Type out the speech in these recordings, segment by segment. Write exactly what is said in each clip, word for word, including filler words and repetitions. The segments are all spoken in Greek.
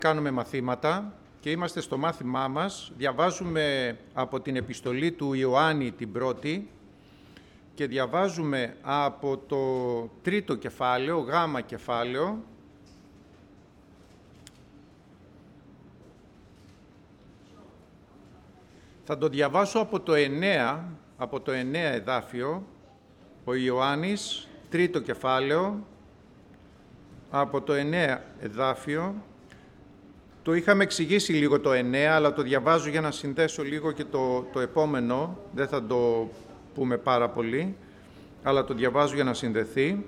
Κάνουμε μαθήματα και είμαστε στο μάθημά μας. Διαβάζουμε από την επιστολή του Ιωάννη την πρώτη και διαβάζουμε από το τρίτο κεφάλαιο, γάμα κεφάλαιο, θα το διαβάσω από το εννέα, από το εννέα εδάφιο, ο Ιωάννης, τρίτο κεφάλαιο, από το εννέα εδάφιο. Το είχαμε εξηγήσει λίγο το εννέα, αλλά το διαβάζω για να συνδέσω λίγο και το, το επόμενο. Δεν θα το πούμε πάρα πολύ, αλλά το διαβάζω για να συνδεθεί.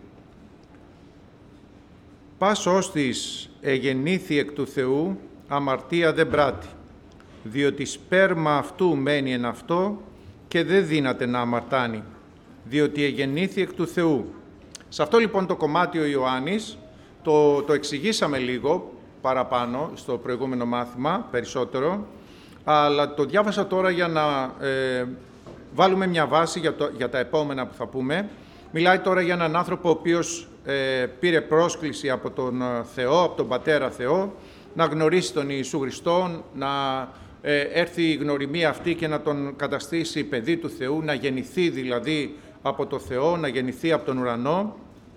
«Πας ώστις εγεννήθη εκ του Θεού, αμαρτία δεν πράττει, διότι σπέρμα αυτού μένει εν αυτό και δεν δύναται να αμαρτάνει, διότι εγεννήθη εκ του Θεού». Σε αυτό λοιπόν το κομμάτι ο Ιωάννης το, το εξηγήσαμε λίγο παραπάνω στο προηγούμενο μάθημα, περισσότερο, αλλά το διάβασα τώρα για να ε, βάλουμε μια βάση για, το, για τα επόμενα που θα πούμε. Μιλάει τώρα για έναν άνθρωπο ο οποίος ε, πήρε πρόσκληση από τον Θεό, από τον Πατέρα Θεό, να γνωρίσει τον Ιησού Χριστό, να ε, έρθει η γνωριμία αυτή και να τον καταστήσει παιδί του Θεού, να γεννηθεί δηλαδή από το Θεό, να γεννηθεί από τον ουρανό.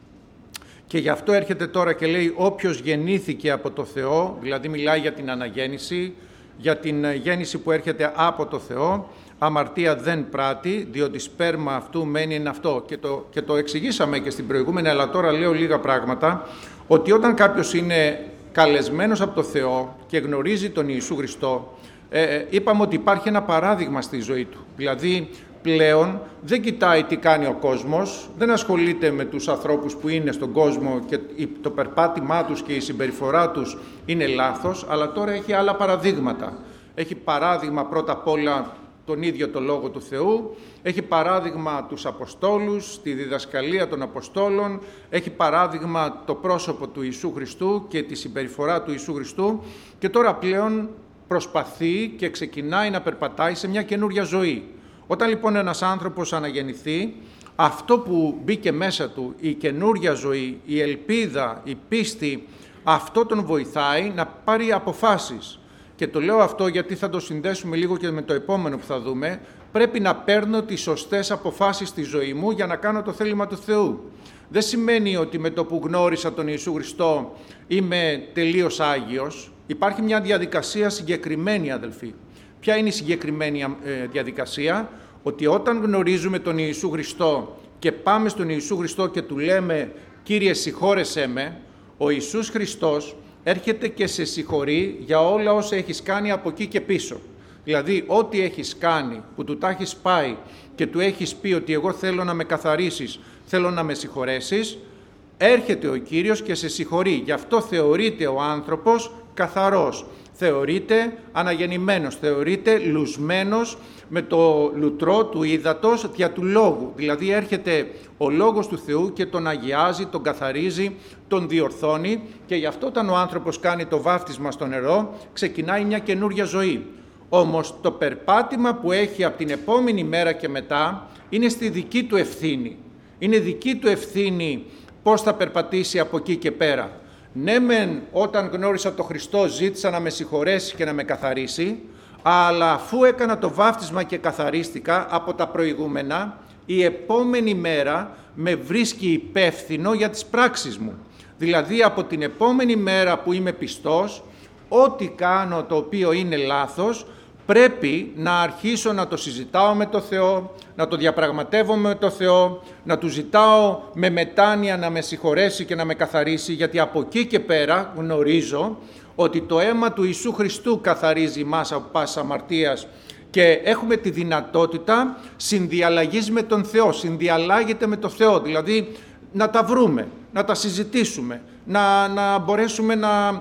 Και γι' αυτό έρχεται τώρα και λέει όποιος γεννήθηκε από το Θεό, δηλαδή μιλάει για την αναγέννηση, για την γέννηση που έρχεται από το Θεό, αμαρτία δεν πράττει, διότι σπέρμα αυτού μένει εν αυτό. Και το, και το εξηγήσαμε και στην προηγούμενη, αλλά τώρα λέω λίγα πράγματα, ότι όταν κάποιος είναι καλεσμένος από το Θεό και γνωρίζει τον Ιησού Χριστό, ε, είπαμε ότι υπάρχει ένα παράδειγμα στη ζωή του. Δηλαδή, πλέον δεν κοιτάει τι κάνει ο κόσμος, δεν ασχολείται με τους ανθρώπους που είναι στον κόσμο και το περπάτημά τους και η συμπεριφορά τους είναι λάθος, αλλά τώρα έχει άλλα παραδείγματα. Έχει παράδειγμα πρώτα απ' όλα τον ίδιο το Λόγο του Θεού, έχει παράδειγμα τους Αποστόλους, τη διδασκαλία των Αποστόλων, έχει παράδειγμα το πρόσωπο του Ιησού Χριστού και τη συμπεριφορά του Ιησού Χριστού και τώρα πλέον προσπαθεί και ξεκινάει να περπατάει σε μια καινούρια ζωή. Όταν λοιπόν ένας άνθρωπος αναγεννηθεί, αυτό που μπήκε μέσα του, η καινούρια ζωή, η ελπίδα, η πίστη, αυτό τον βοηθάει να πάρει αποφάσεις. Και το λέω αυτό γιατί θα το συνδέσουμε λίγο και με το επόμενο που θα δούμε. Πρέπει να παίρνω τις σωστές αποφάσεις στη ζωή μου για να κάνω το θέλημα του Θεού. Δεν σημαίνει ότι με το που γνώρισα τον Ιησού Χριστό είμαι τελείως Άγιος. Υπάρχει μια διαδικασία συγκεκριμένη, αδελφοί. Ποια είναι η συγκεκριμένη διαδικασία? Ότι όταν γνωρίζουμε τον Ιησού Χριστό και πάμε στον Ιησού Χριστό και του λέμε «Κύριε, συγχώρεσέ με», ο Ιησούς Χριστός έρχεται και σε συγχωρεί για όλα όσα έχεις κάνει από εκεί και πίσω. Δηλαδή, ό,τι έχεις κάνει, που του τα έχεις πάει και του έχεις πει ότι εγώ θέλω να με καθαρίσεις, θέλω να με συγχωρέσεις, έρχεται ο Κύριος και σε συγχωρεί. Γι' αυτό θεωρείται ο άνθρωπος καθαρός. Θεωρείται αναγεννημένος, θεωρείται λουσμένος με το λουτρό του ύδατος δια του Λόγου. Δηλαδή έρχεται ο Λόγος του Θεού και τον αγιάζει, τον καθαρίζει, τον διορθώνει και γι' αυτό όταν ο άνθρωπος κάνει το βάφτισμα στο νερό ξεκινάει μια καινούρια ζωή. Όμως το περπάτημα που έχει από την επόμενη μέρα και μετά είναι στη δική του ευθύνη. Είναι δική του ευθύνη πώς θα περπατήσει από εκεί και πέρα. Ναι μεν όταν γνώρισα τον Χριστό ζήτησα να με συγχωρέσει και να με καθαρίσει, αλλά αφού έκανα το βάφτισμα και καθαρίστηκα από τα προηγούμενα, η επόμενη μέρα με βρίσκει υπεύθυνο για τις πράξεις μου. Δηλαδή από την επόμενη μέρα που είμαι πιστός, ό,τι κάνω το οποίο είναι λάθος, πρέπει να αρχίσω να το συζητάω με το Θεό, να το διαπραγματεύομαι με το Θεό, να του ζητάω με μετάνοια να με συγχωρέσει και να με καθαρίσει, γιατί από εκεί και πέρα γνωρίζω ότι το αίμα του Ιησού Χριστού καθαρίζει μας από πάσης αμαρτίας και έχουμε τη δυνατότητα συνδιαλλαγής με τον Θεό, συνδιαλλάγεται με τον Θεό, δηλαδή να τα βρούμε, να τα συζητήσουμε, να, να μπορέσουμε να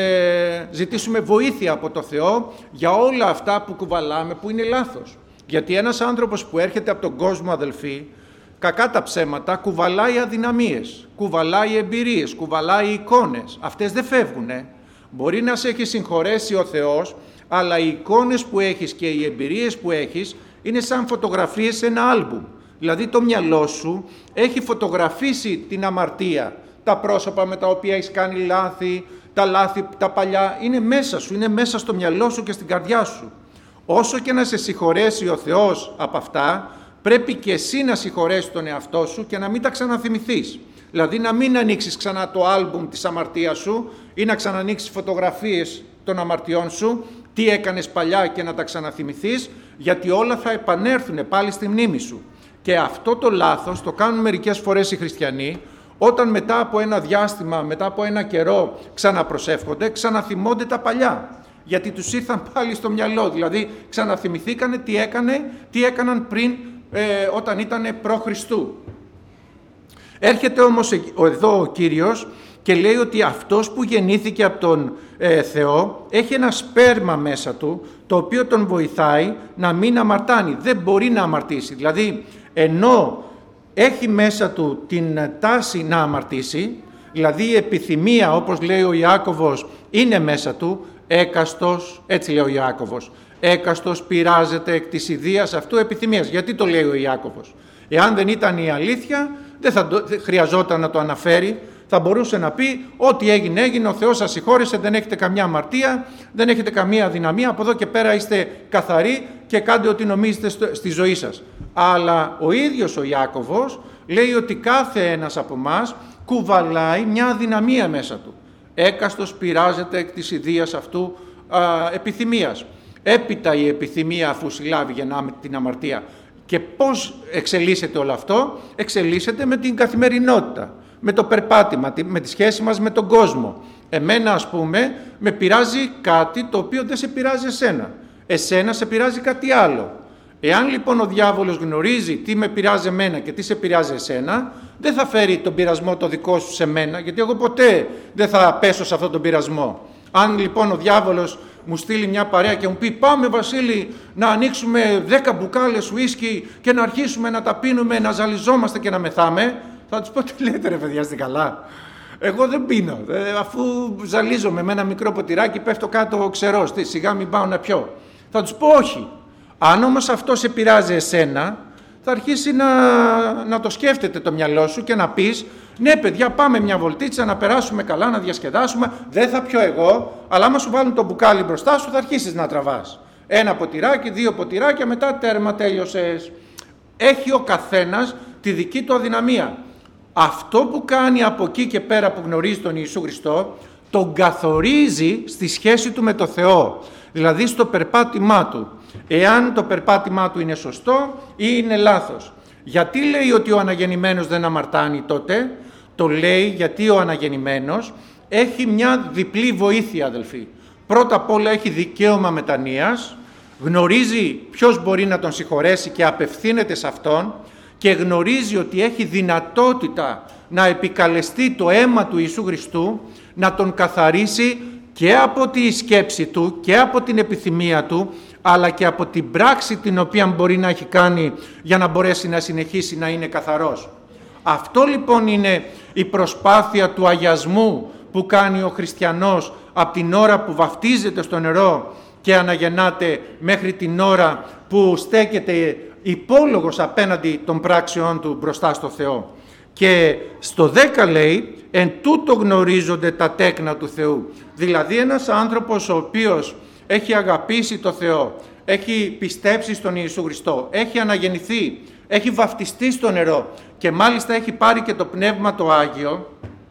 ε, ζητήσουμε βοήθεια από το Θεό για όλα αυτά που κουβαλάμε που είναι λάθος. Γιατί ένας άνθρωπος που έρχεται από τον κόσμο, αδελφοί, κακά τα ψέματα, κουβαλάει αδυναμίες, κουβαλάει εμπειρίες, κουβαλάει εικόνες. Αυτές δεν φεύγουνε. Μπορεί να σε έχει συγχωρέσει ο Θεός, αλλά οι εικόνες που έχεις και οι εμπειρίες που έχεις είναι σαν φωτογραφίες σε ένα άλμπουμ. Δηλαδή το μυαλό σου έχει φωτογραφίσει την αμαρτία, τα πρόσωπα με τα οποία έχεις κάνει λάθη, τα λάθη, τα παλιά, είναι μέσα σου, είναι μέσα στο μυαλό σου και στην καρδιά σου. Όσο και να σε συγχωρέσει ο Θεός από αυτά, πρέπει και εσύ να συγχωρέσεις τον εαυτό σου και να μην τα ξαναθυμηθείς. Δηλαδή να μην ανοίξεις ξανά το άλμπουμ της αμαρτίας σου ή να ξανανοίξεις φωτογραφίες των αμαρτιών σου, τι έκανες παλιά και να τα ξαναθυμηθείς, γιατί όλα θα επανέλθουν πάλι στη μνήμη σου. Και αυτό το λάθος το κάνουν μερικές φορές οι χριστιανοί, όταν μετά από ένα διάστημα, μετά από ένα καιρό ξαναπροσεύχονται, ξαναθυμώνται τα παλιά. Γιατί τους ήρθαν πάλι στο μυαλό, δηλαδή ξαναθυμηθήκανε τι, έκανε, τι έκαναν πριν ε, όταν ήταν προ Χριστού. Έρχεται όμως εδώ ο Κύριος και λέει ότι αυτός που γεννήθηκε από τον ε, Θεό έχει ένα σπέρμα μέσα του, το οποίο τον βοηθάει να μην αμαρτάνει, δεν μπορεί να αμαρτήσει. Δηλαδή ενώ έχει μέσα του την τάση να αμαρτήσει, δηλαδή η επιθυμία, όπως λέει ο Ιάκωβος, είναι μέσα του, έκαστος, έτσι λέει ο Ιάκωβος, έκαστος πειράζεται εκ της ιδείας αυτού επιθυμίας. Γιατί το λέει ο Ιάκωβος? Εάν δεν ήταν η αλήθεια, δεν θα δεν χρειαζόταν να το αναφέρει, θα μπορούσε να πει ό,τι έγινε έγινε, ο Θεός σας συγχώρεσε, δεν έχετε καμιά αμαρτία, δεν έχετε καμία αδυναμία, από εδώ και πέρα είστε καθαροί και κάντε ό,τι νομίζετε στη ζωή σας. Αλλά ο ίδιος ο Ιάκωβος λέει ότι κάθε ένας από εμάς κουβαλάει μια αδυναμία μέσα του. Έκαστος πειράζεται εκ της ιδείας αυτού α, επιθυμίας. Έπειτα η επιθυμία, αφού συλλάβει γεννά την αμαρτία. Και πώς εξελίσσεται όλο αυτό? Εξελίσσεται με την καθημερινότητα, με το περπάτημα, με τη σχέση μας με τον κόσμο. Εμένα, ας πούμε, με πειράζει κάτι το οποίο δεν σε πειράζει εσένα. Εσένα σε πειράζει κάτι άλλο. Εάν λοιπόν ο διάβολος γνωρίζει τι με πειράζει εμένα και τι σε πειράζει εσένα, δεν θα φέρει τον πειρασμό το δικό σου σε μένα, γιατί εγώ ποτέ δεν θα πέσω σε αυτόν τον πειρασμό. Αν λοιπόν ο διάβολος μου στείλει μια παρέα και μου πει πάμε Βασίλη να ανοίξουμε δέκα μπουκάλες ουίσκι και να αρχίσουμε να τα πίνουμε, να ζαλιζόμαστε και να μεθάμε, θα τους πω τι λέτε ρε παιδιά, είστε καλά? Εγώ δεν πίνω, αφού ζαλίζομαι με ένα μικρό ποτηράκι πέφτω κάτω ξερός, σιγά μην πάω να πιω. Θα τους πω όχι. Αν όμως αυτό σε πειράζει εσένα, θα αρχίσει να, να το σκέφτεται το μυαλό σου και να πεις ναι παιδιά, πάμε μια βολτίτσα να περάσουμε καλά, να διασκεδάσουμε, δεν θα πιω εγώ, αλλά άμα σου βάλουν το μπουκάλι μπροστά σου θα αρχίσεις να τραβάς. Ένα ποτηράκι, δύο ποτηράκια, μετά τέρμα, τέλειωσες. Έχει ο καθένας τη δική του αδυναμία. Αυτό που κάνει από εκεί και πέρα που γνωρίζει τον Ιησού Χριστό, τον καθορίζει στη σχέση του με το Θεό, δηλαδή στο περπάτημά του. Εάν το περπάτημά του είναι σωστό ή είναι λάθος. Γιατί λέει ότι ο αναγεννημένος δεν αμαρτάνει τότε? Το λέει γιατί ο αναγεννημένος έχει μια διπλή βοήθεια, αδελφοί. Πρώτα απ' όλα έχει δικαίωμα μετανοίας, γνωρίζει ποιος μπορεί να τον συγχωρέσει και απευθύνεται σε αυτόν και γνωρίζει ότι έχει δυνατότητα να επικαλεστεί το αίμα του Ιησού Χριστού, να τον καθαρίσει και από τη σκέψη του και από την επιθυμία του, αλλά και από την πράξη την οποία μπορεί να έχει κάνει για να μπορέσει να συνεχίσει να είναι καθαρός. Αυτό λοιπόν είναι η προσπάθεια του αγιασμού που κάνει ο χριστιανός από την ώρα που βαφτίζεται στο νερό και αναγεννάται μέχρι την ώρα που στέκεται υπόλογος απέναντι των πράξεών του μπροστά στο Θεό. Και στο δέκα λέει, εν τούτο γνωρίζονται τα τέκνα του Θεού. Δηλαδή ένας άνθρωπος ο οποίος έχει αγαπήσει το Θεό, έχει πιστέψει στον Ιησού Χριστό, έχει αναγεννηθεί, έχει βαφτιστεί στο νερό και μάλιστα έχει πάρει και το Πνεύμα το Άγιο,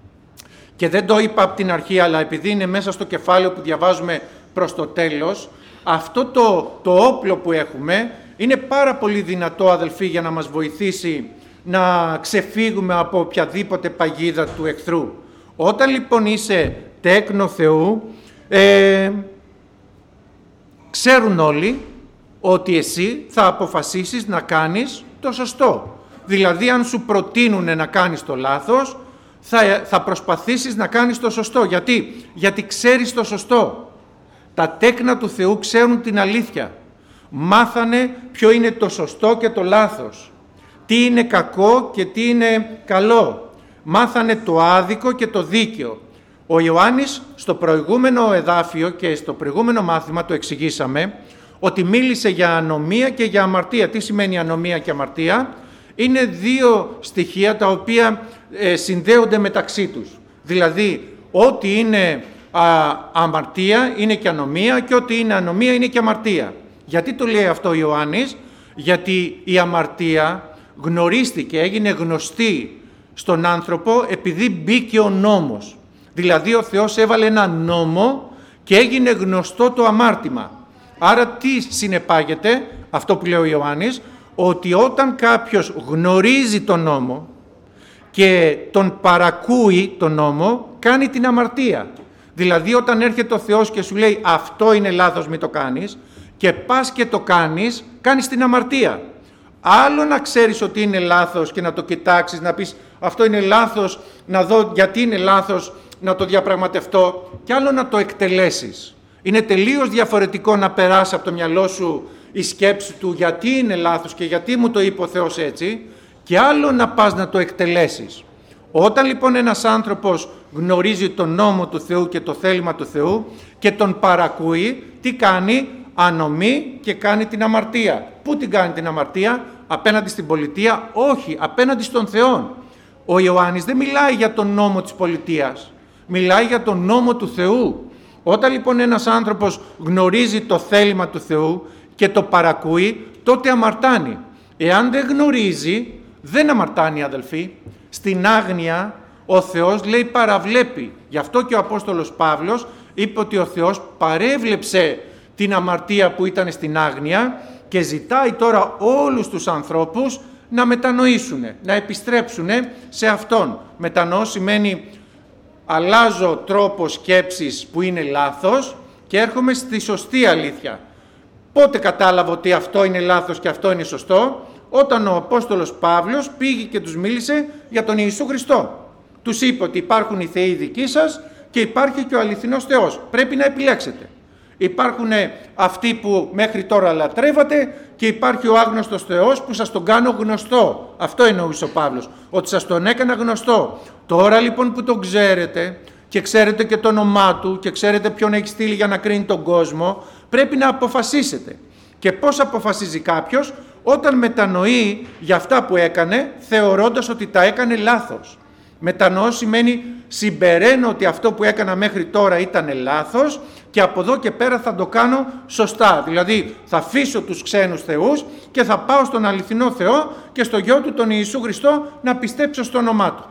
και δεν το είπα από την αρχή, αλλά επειδή είναι μέσα στο κεφάλαιο που διαβάζουμε προς το τέλος, αυτό το, το όπλο που έχουμε είναι πάρα πολύ δυνατό, αδελφοί, για να μας βοηθήσει να ξεφύγουμε από οποιαδήποτε παγίδα του εχθρού. Όταν λοιπόν είσαι τέκνο Θεού, ε, ξέρουν όλοι ότι εσύ θα αποφασίσεις να κάνεις το σωστό. Δηλαδή αν σου προτείνουν να κάνεις το λάθος, θα, θα προσπαθήσεις να κάνεις το σωστό. Γιατί? Γιατί ξέρεις το σωστό. Τα τέκνα του Θεού ξέρουν την αλήθεια. Μάθανε ποιο είναι το σωστό και το λάθος. Τι είναι κακό και τι είναι καλό. Μάθανε το άδικο και το δίκαιο. Ο Ιωάννης στο προηγούμενο εδάφιο και στο προηγούμενο μάθημα το εξηγήσαμε ότι μίλησε για ανομία και για αμαρτία. Τι σημαίνει ανομία και αμαρτία? Είναι δύο στοιχεία τα οποία ε, συνδέονται μεταξύ τους. Δηλαδή, ό,τι είναι α, αμαρτία είναι και ανομία και ό,τι είναι ανομία είναι και αμαρτία. Γιατί το λέει αυτό ο Ιωάννης? Γιατί η αμαρτία γνωρίστηκε, έγινε γνωστή στον άνθρωπο επειδή μπήκε ο νόμος. Δηλαδή ο Θεός έβαλε ένα νόμο και έγινε γνωστό το αμάρτημα. Άρα τι συνεπάγεται αυτό που λέει ο Ιωάννης? Ότι όταν κάποιος γνωρίζει τον νόμο και τον παρακούει τον νόμο, κάνει την αμαρτία. Δηλαδή όταν έρχεται ο Θεός και σου λέει αυτό είναι λάθος, μην το κάνεις, και πας και το κάνεις, κάνεις την αμαρτία. Άλλο να ξέρεις ότι είναι λάθος και να το κοιτάξεις, να πεις αυτό είναι λάθος, να δω γιατί είναι λάθος, να το διαπραγματευτώ, και άλλο να το εκτελέσεις. Είναι τελείως διαφορετικό να περάσει από το μυαλό σου η σκέψη του γιατί είναι λάθος και γιατί μου το είπε ο Θεός έτσι, και άλλο να πας να το εκτελέσεις. Όταν λοιπόν ένας άνθρωπος γνωρίζει τον νόμο του Θεού και το θέλημα του Θεού και τον παρακούει, τι κάνει? Ανομεί και κάνει την αμαρτία. Πού την κάνει την αμαρτία? Απέναντι στην πολιτεία? Όχι, απέναντι στον Θεό. Ο Ιωάννης δεν μιλάει για τον νόμο της πολιτείας, μιλάει για τον νόμο του Θεού. Όταν λοιπόν ένας άνθρωπος γνωρίζει το θέλημα του Θεού και το παρακούει, τότε αμαρτάνει. Εάν δεν γνωρίζει, δεν αμαρτάνει, αδελφοί. Στην άγνοια ο Θεός λέει παραβλέπει. Γι' αυτό και ο Απόστολος Παύλος είπε ότι ο Θεός παρέβλεψε την αμαρτία που ήταν στην άγνοια και ζητάει τώρα όλους τους ανθρώπους να μετανοήσουν, να επιστρέψουν σε Αυτόν. Μετανοώ σημαίνει αλλάζω τρόπο σκέψης που είναι λάθος και έρχομαι στη σωστή αλήθεια. Πότε κατάλαβα ότι αυτό είναι λάθος και αυτό είναι σωστό? Όταν ο Απόστολος Παύλος πήγε και τους μίλησε για τον Ιησού Χριστό. Τους είπε ότι υπάρχουν οι θεοί δικοί σας και υπάρχει και ο αληθινός Θεός. Πρέπει να επιλέξετε. Υπάρχουν αυτοί που μέχρι τώρα λατρεύατε και υπάρχει ο άγνωστος Θεός που σας τον κάνω γνωστό. Αυτό εννοούσε ο Παύλος, ότι σας τον έκανα γνωστό. Τώρα λοιπόν που τον ξέρετε και ξέρετε και το όνομά του και ξέρετε ποιον έχει στείλει για να κρίνει τον κόσμο, πρέπει να αποφασίσετε. Και πώς αποφασίζει κάποιος? Όταν μετανοεί για αυτά που έκανε, θεωρώντας ότι τα έκανε λάθος. Μετανοώ σημαίνει συμπεραίνω ότι αυτό που έκανα μέχρι τώρα ήταν λάθος και από εδώ και πέρα θα το κάνω σωστά. Δηλαδή θα αφήσω τους ξένους θεούς και θα πάω στον αληθινό Θεό και στο Γιο του τον Ιησού Χριστό να πιστέψω στο όνομά του.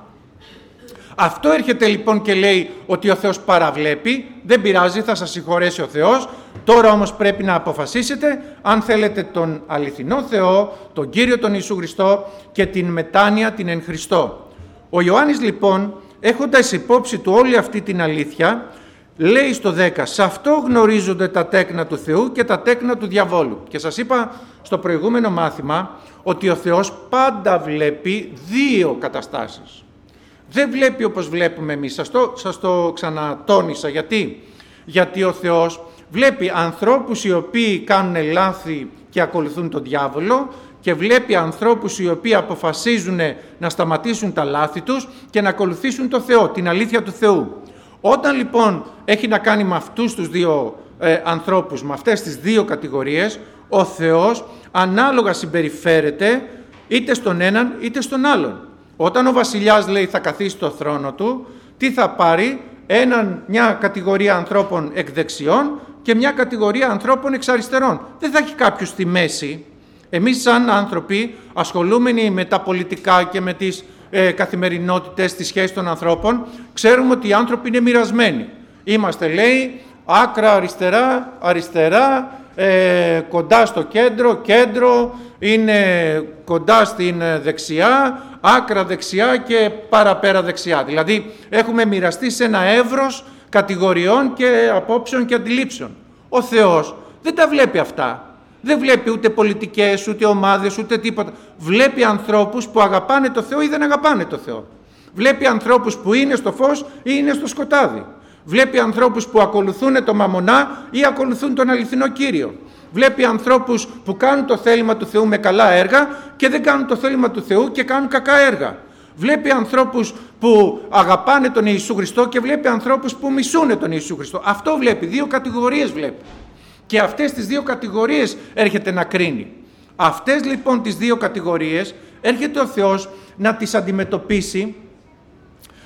Αυτό έρχεται λοιπόν και λέει ότι ο Θεός παραβλέπει, δεν πειράζει, θα σας συγχωρέσει ο Θεός. Τώρα όμως πρέπει να αποφασίσετε αν θέλετε τον αληθινό Θεό, τον Κύριο τον Ιησού Χριστό και την μετάνοια την εν Χριστώ. Ο Ιωάννης λοιπόν, έχοντας υπόψη του όλη αυτή την αλήθεια, λέει στο δέκα, σε αυτό γνωρίζονται τα τέκνα του Θεού και τα τέκνα του διαβόλου. Και σας είπα στο προηγούμενο μάθημα ότι ο Θεός πάντα βλέπει δύο καταστάσεις. Δεν βλέπει όπως βλέπουμε εμείς. Σας το, σας το ξανατόνισα. Γιατί? Γιατί ο Θεός βλέπει ανθρώπους οι οποίοι κάνουν λάθη και ακολουθούν τον διάβολο και βλέπει ανθρώπους οι οποίοι αποφασίζουν να σταματήσουν τα λάθη τους και να ακολουθήσουν τον Θεό, την αλήθεια του Θεού. Όταν λοιπόν έχει να κάνει με αυτούς τους δύο ε, ανθρώπους, με αυτές τις δύο κατηγορίες, ο Θεός ανάλογα συμπεριφέρεται είτε στον έναν είτε στον άλλον. Όταν ο βασιλιάς λέει θα καθίσει στο θρόνο του, τι θα πάρει? Έναν, μια κατηγορία ανθρώπων εκ δεξιών και μια κατηγορία ανθρώπων εξ αριστερών. Δεν θα έχει κάποιους στη μέση. Εμείς σαν άνθρωποι ασχολούμενοι με τα πολιτικά και με τις ε, καθημερινότητες, τις σχέσεις των ανθρώπων, ξέρουμε ότι οι άνθρωποι είναι μοιρασμένοι. Είμαστε, λέει, άκρα αριστερά, αριστερά, ε, κοντά στο κέντρο, κέντρο, είναι κοντά στην δεξιά, άκρα δεξιά και παραπέρα δεξιά. Δηλαδή έχουμε μοιραστεί σε ένα εύρος κατηγοριών και απόψεων και αντιλήψεων. Ο Θεός δεν τα βλέπει αυτά. Δεν βλέπει ούτε πολιτικές, ούτε ομάδες, ούτε τίποτα. Βλέπει ανθρώπους που αγαπάνε το Θεό ή δεν αγαπάνε το Θεό. Βλέπει ανθρώπους που είναι στο φως ή είναι στο σκοτάδι. Βλέπει ανθρώπους που ακολουθούν το μαμονά ή ακολουθούν τον αληθινό Κύριο. Βλέπει ανθρώπους που κάνουν το θέλημα του Θεού με καλά έργα και δεν κάνουν το θέλημα του Θεού και κάνουν κακά έργα. Βλέπει ανθρώπους που αγαπάνε τον Ιησού Χριστό και βλέπει ανθρώπους που μισούν τον Ιησού Χριστό. Αυτό βλέπει, δύο κατηγορίες βλέπει. Και αυτές τις δύο κατηγορίες έρχεται να κρίνει. Αυτές λοιπόν τις δύο κατηγορίες έρχεται ο Θεός να τις αντιμετωπίσει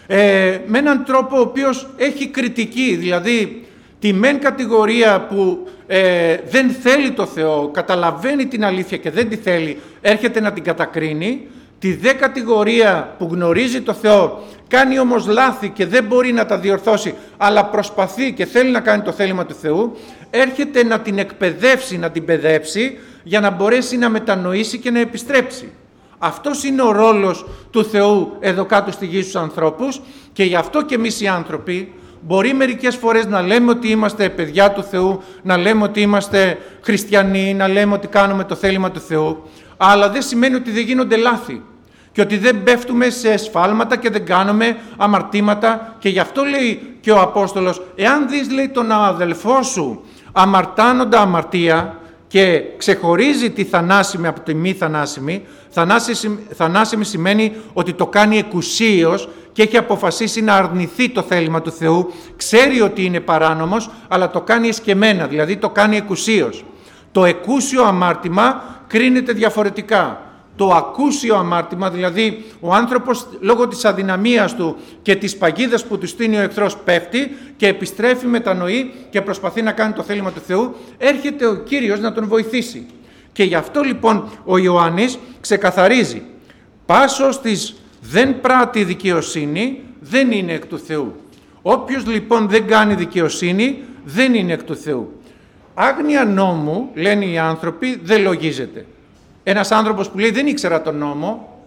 ε, με έναν τρόπο ο οποίος έχει κριτική, δηλαδή τη μεν κατηγορία που ε, δεν θέλει το Θεό, καταλαβαίνει την αλήθεια και δεν τη θέλει, έρχεται να την κατακρίνει, τη δε κατηγορία που γνωρίζει το Θεό, κάνει όμως λάθη και δεν μπορεί να τα διορθώσει, αλλά προσπαθεί και θέλει να κάνει το θέλημα του Θεού, έρχεται να την εκπαιδεύσει, να την παιδέψει, για να μπορέσει να μετανοήσει και να επιστρέψει. Αυτός είναι ο ρόλος του Θεού εδώ κάτω στη γη στους ανθρώπους, και γι' αυτό και εμείς οι άνθρωποι μπορεί μερικές φορές να λέμε ότι είμαστε παιδιά του Θεού, να λέμε ότι είμαστε χριστιανοί, να λέμε ότι κάνουμε το θέλημα του Θεού, αλλά δεν σημαίνει ότι δεν γίνονται λάθη και ότι δεν πέφτουμε σε σφάλματα και δεν κάνουμε αμαρτήματα. Και γι' αυτό λέει και ο Απόστολος, εάν δεις, λέει, τον αδελφό σου αμαρτάνοντα αμαρτία και ξεχωρίζει τη θανάσιμη από τη μη θανάσιμη, θανάσιμη σημαίνει ότι το κάνει εκουσίως και έχει αποφασίσει να αρνηθεί το θέλημα του Θεού, ξέρει ότι είναι παράνομος, αλλά το κάνει εσκεμμένα, δηλαδή το κάνει εκουσίως. Το εκούσιο αμάρτημα κρίνεται διαφορετικά. Το ακούσιο αμάρτημα, δηλαδή ο άνθρωπος λόγω της αδυναμίας του και της παγίδας που του στείνει ο εχθρός πέφτει και επιστρέφει, μετανοεί και προσπαθεί να κάνει το θέλημα του Θεού, έρχεται ο Κύριος να τον βοηθήσει. Και γι' αυτό λοιπόν ο Ιωάννης ξεκαθαρίζει, πάσος της δεν πράττει δικαιοσύνη δεν είναι εκ του Θεού. Όποιος λοιπόν δεν κάνει δικαιοσύνη δεν είναι εκ του Θεού. Άγνοια νόμου, λένε οι άνθρωποι, δεν λογίζεται. Ένας άνθρωπος που λέει δεν ήξερα τον νόμο,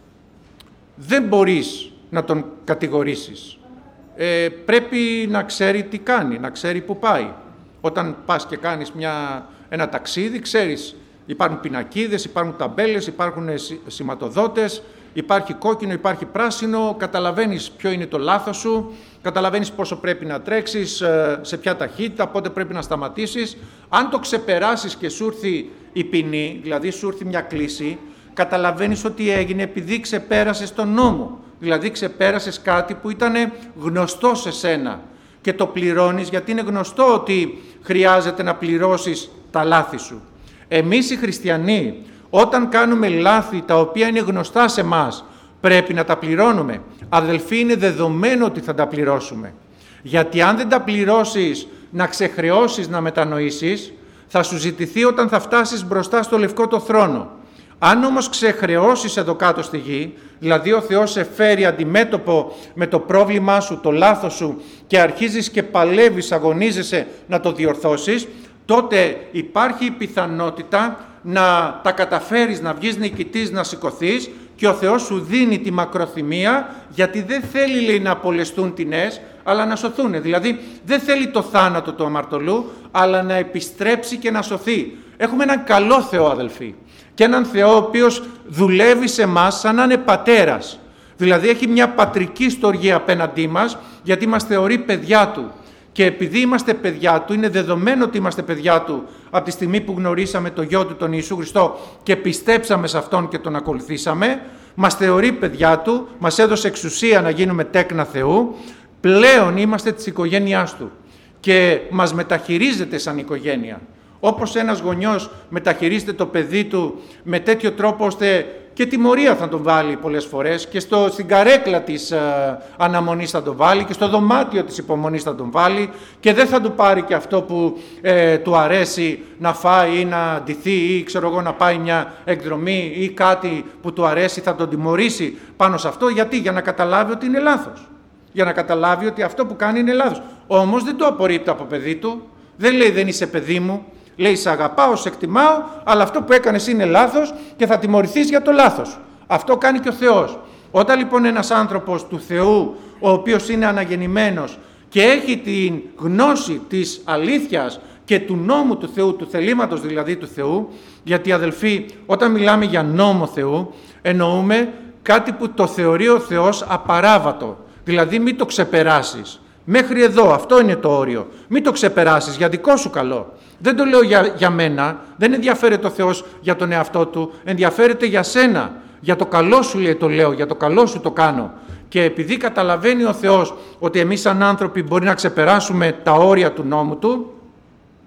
δεν μπορείς να τον κατηγορήσεις. Ε, πρέπει να ξέρει τι κάνει, να ξέρει που πάει. Όταν πας και κάνεις μια, ένα ταξίδι, ξέρεις, υπάρχουν πινακίδες, υπάρχουν ταμπέλες, υπάρχουν σηματοδότες, υπάρχει κόκκινο, υπάρχει πράσινο, καταλαβαίνεις ποιο είναι το λάθος σου, καταλαβαίνεις πόσο πρέπει να τρέξεις, σε ποια ταχύτητα, πότε πρέπει να σταματήσεις. Αν το ξεπεράσεις και σου έρθει η ποινή, δηλαδή σου έρθει μια κλήση, καταλαβαίνεις ότι έγινε επειδή ξεπέρασες τον νόμο. Δηλαδή ξεπέρασες κάτι που ήταν γνωστό σε σένα και το πληρώνεις γιατί είναι γνωστό ότι χρειάζεται να πληρώσεις τα λάθη σου. Εμείς οι χριστιανοί, όταν κάνουμε λάθη τα οποία είναι γνωστά σε μας, πρέπει να τα πληρώνουμε. Αδελφοί, είναι δεδομένο ότι θα τα πληρώσουμε. Γιατί αν δεν τα πληρώσεις, να ξεχρεώσεις, να μετανοήσεις, θα σου ζητηθεί όταν θα φτάσεις μπροστά στο λευκό το θρόνο. Αν όμως ξεχρεώσεις εδώ κάτω στη γη, δηλαδή ο Θεός σε φέρει αντιμέτωπο με το πρόβλημά σου, το λάθος σου και αρχίζεις και παλεύεις, αγωνίζεσαι να το διορθώσεις, τότε υπάρχει η πιθανότητα να τα καταφέρεις, να βγεις νικητής, να σηκωθείς και ο Θεός σου δίνει τη μακροθυμία, γιατί δεν θέλει, λέει, να απολεστούν τινές, αλλά να σωθούν. Δηλαδή δεν θέλει το θάνατο του αμαρτωλού, αλλά να επιστρέψει και να σωθεί. Έχουμε έναν καλό Θεό, αδελφοί, και έναν Θεό ο οποίος δουλεύει σε μας σαν να είναι πατέρας. Δηλαδή έχει μια πατρική στοργία απέναντί μας, γιατί μας θεωρεί παιδιά του. Και επειδή είμαστε παιδιά του, είναι δεδομένο ότι είμαστε παιδιά του από τη στιγμή που γνωρίσαμε το Γιο του, τον Ιησού Χριστό, και πιστέψαμε σε Αυτόν και τον ακολουθήσαμε, μας θεωρεί παιδιά του, μας έδωσε εξουσία να γίνουμε τέκνα Θεού, πλέον είμαστε της οικογένειάς του και μας μεταχειρίζεται σαν οικογένεια. Όπως ένας γονιός μεταχειρίζεται το παιδί του με τέτοιο τρόπο ώστε και τιμωρία θα τον βάλει πολλές φορές και στο, στην καρέκλα της ε, αναμονής θα τον βάλει και στο δωμάτιο της υπομονής θα τον βάλει και δεν θα του πάρει και αυτό που ε, του αρέσει να φάει ή να ντυθεί ή ξέρω εγώ να πάει μια εκδρομή ή κάτι που του αρέσει, θα τον τιμωρήσει πάνω σε αυτό. Γιατί? Για να καταλάβει ότι είναι λάθος. Για να καταλάβει ότι αυτό που κάνει είναι λάθος. Όμως δεν το απορρίπτει από παιδί του. Δεν λέει δεν είσαι παιδί μου. Λέει σε αγαπάω, σε εκτιμάω, αλλά αυτό που έκανες είναι λάθος και θα τιμωρηθείς για το λάθος. Αυτό κάνει και ο Θεός. Όταν λοιπόν ένας άνθρωπος του Θεού, ο οποίος είναι αναγεννημένος και έχει την γνώση της αλήθειας και του νόμου του Θεού, του θελήματος δηλαδή του Θεού, γιατί αδελφοί, όταν μιλάμε για νόμο Θεού, εννοούμε κάτι που το θεωρεί ο Θεός απαράβατο. Δηλαδή μην το ξεπεράσεις. Μέχρι εδώ, αυτό είναι το όριο. Μην το ξεπεράσεις για δικό σου καλό. Δεν το λέω για, για μένα, δεν ενδιαφέρεται ο Θεός για τον εαυτό του, ενδιαφέρεται για σένα. Για το καλό σου λέει το λέω, για το καλό σου το κάνω. Και επειδή καταλαβαίνει ο Θεός ότι εμείς σαν άνθρωποι μπορεί να ξεπεράσουμε τα όρια του νόμου του,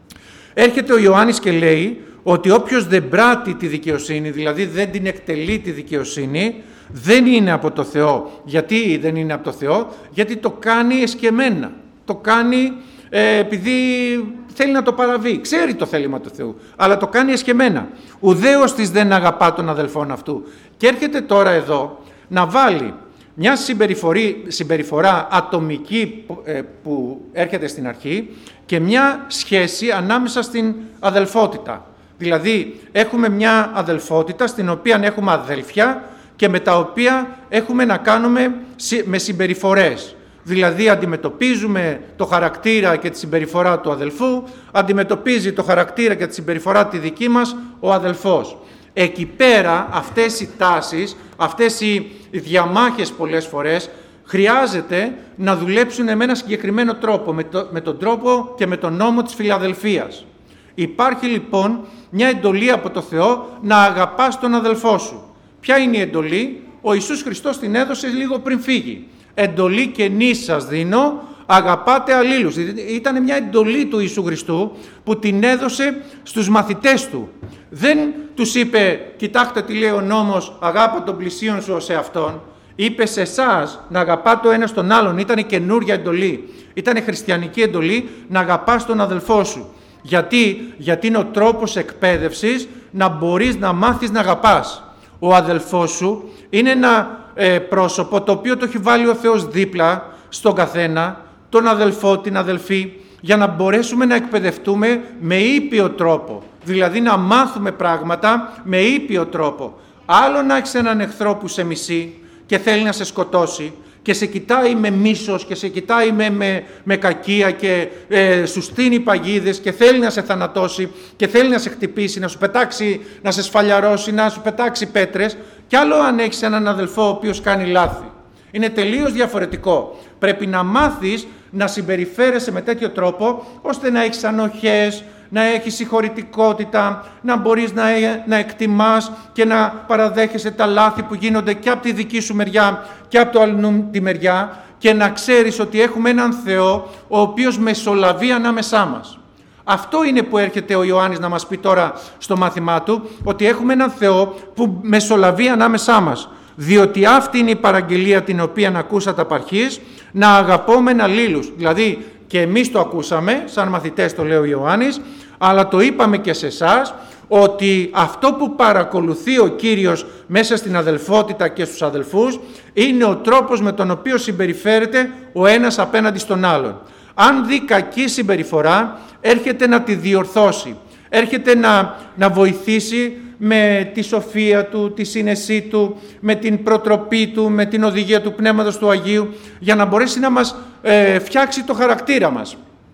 Έρχεται ο Ιωάννης και λέει ότι όποιος δεν πράττει τη δικαιοσύνη, δηλαδή δεν την εκτελεί τη δικαιοσύνη, δεν είναι από το Θεό. Γιατί δεν είναι από το Θεό? Γιατί το κάνει εσκεμμένα. Το κάνει ε, επειδή θέλει να το παραβεί. Ξέρει το θέλημα του Θεού, αλλά το κάνει εσκεμμένα. Ουδέως της δεν αγαπά τον αδελφόν αυτού. Και έρχεται τώρα εδώ να βάλει μια συμπεριφορά ατομική που έρχεται στην αρχή και μια σχέση ανάμεσα στην αδελφότητα. Δηλαδή έχουμε μια αδελφότητα στην οποία έχουμε αδέλφια και με τα οποία έχουμε να κάνουμε με συμπεριφορές. Δηλαδή αντιμετωπίζουμε το χαρακτήρα και τη συμπεριφορά του αδελφού, αντιμετωπίζει το χαρακτήρα και τη συμπεριφορά τη δική μας ο αδελφός. Εκεί πέρα αυτές οι τάσεις, αυτές οι διαμάχες πολλές φορές χρειάζεται να δουλέψουν με ένα συγκεκριμένο τρόπο, με, το, με τον τρόπο και με τον νόμο της φιλαδελφίας. Υπάρχει λοιπόν μια εντολή από το Θεό να αγαπάς τον αδελφό σου. Ποια είναι η εντολή? Ο Ιησούς Χριστός την έδωσε λίγο πριν φύγει. Εντολή καινή σας δίνω, αγαπάτε αλλήλους. Ήταν μια εντολή του Ιησού Χριστού που την έδωσε στους μαθητές του. Δεν τους είπε, κοιτάξτε τι λέει ο νόμος, αγάπα τον πλησίον σου ως εαυτόν. Είπε σε εσάς να αγαπάτε ο ένας τον άλλον. Ήταν καινούρια εντολή. Ήταν χριστιανική εντολή να αγαπάς τον αδελφό σου. Γιατί? Γιατί είναι ο τρόπος εκπαίδευσης να μπορείς να μάθεις να αγαπάς. Ο αδελφός σου είναι ένα ε, πρόσωπο το οποίο το έχει βάλει ο Θεός δίπλα στον καθένα, τον αδελφό, την αδελφή, για να μπορέσουμε να εκπαιδευτούμε με ήπιο τρόπο. Δηλαδή να μάθουμε πράγματα με ήπιο τρόπο. Άλλο να έχεις έναν εχθρό που σε μισεί και θέλει να σε σκοτώσει και σε κοιτάει με μίσος και σε κοιτάει με, με, με κακία και ε, σου στείνει παγίδες και θέλει να σε θανατώσει και θέλει να σε χτυπήσει, να σου πετάξει, να σε σφαλιαρώσει, να σου πετάξει πέτρες, και άλλο αν έχεις έναν αδελφό ο οποίος κάνει λάθη. Είναι τελείως διαφορετικό. Πρέπει να μάθεις να συμπεριφέρεσαι με τέτοιο τρόπο ώστε να έχεις ανοχές, να έχεις συγχωρητικότητα, να μπορείς να, να εκτιμάς και να παραδέχεσαι τα λάθη που γίνονται και από τη δική σου μεριά και από το αλλού τη μεριά, και να ξέρεις ότι έχουμε έναν Θεό ο οποίος μεσολαβεί ανάμεσά μας. Αυτό είναι που έρχεται ο Ιωάννης να μας πει τώρα στο μάθημά του, ότι έχουμε έναν Θεό που μεσολαβεί ανάμεσά μας. Διότι αυτή είναι η παραγγελία την οποία ακούσατε απ' αρχής, να αγαπώμεν αλλήλους. Δηλαδή και εμείς το ακούσαμε, σαν μαθητές το λέει ο Ιωάννης, αλλά το είπαμε και σε εσάς, ότι αυτό που παρακολουθεί ο Κύριος μέσα στην αδελφότητα και στους αδελφούς είναι ο τρόπος με τον οποίο συμπεριφέρεται ο ένας απέναντι στον άλλον. Αν δει κακή συμπεριφορά, έρχεται να τη διορθώσει, έρχεται να, να βοηθήσει με τη σοφία του, τη σύνεσή του, με την προτροπή του, με την οδηγία του Πνεύματος του Αγίου, για να μπορέσει να μας ε, φτιάξει το χαρακτήρα μας.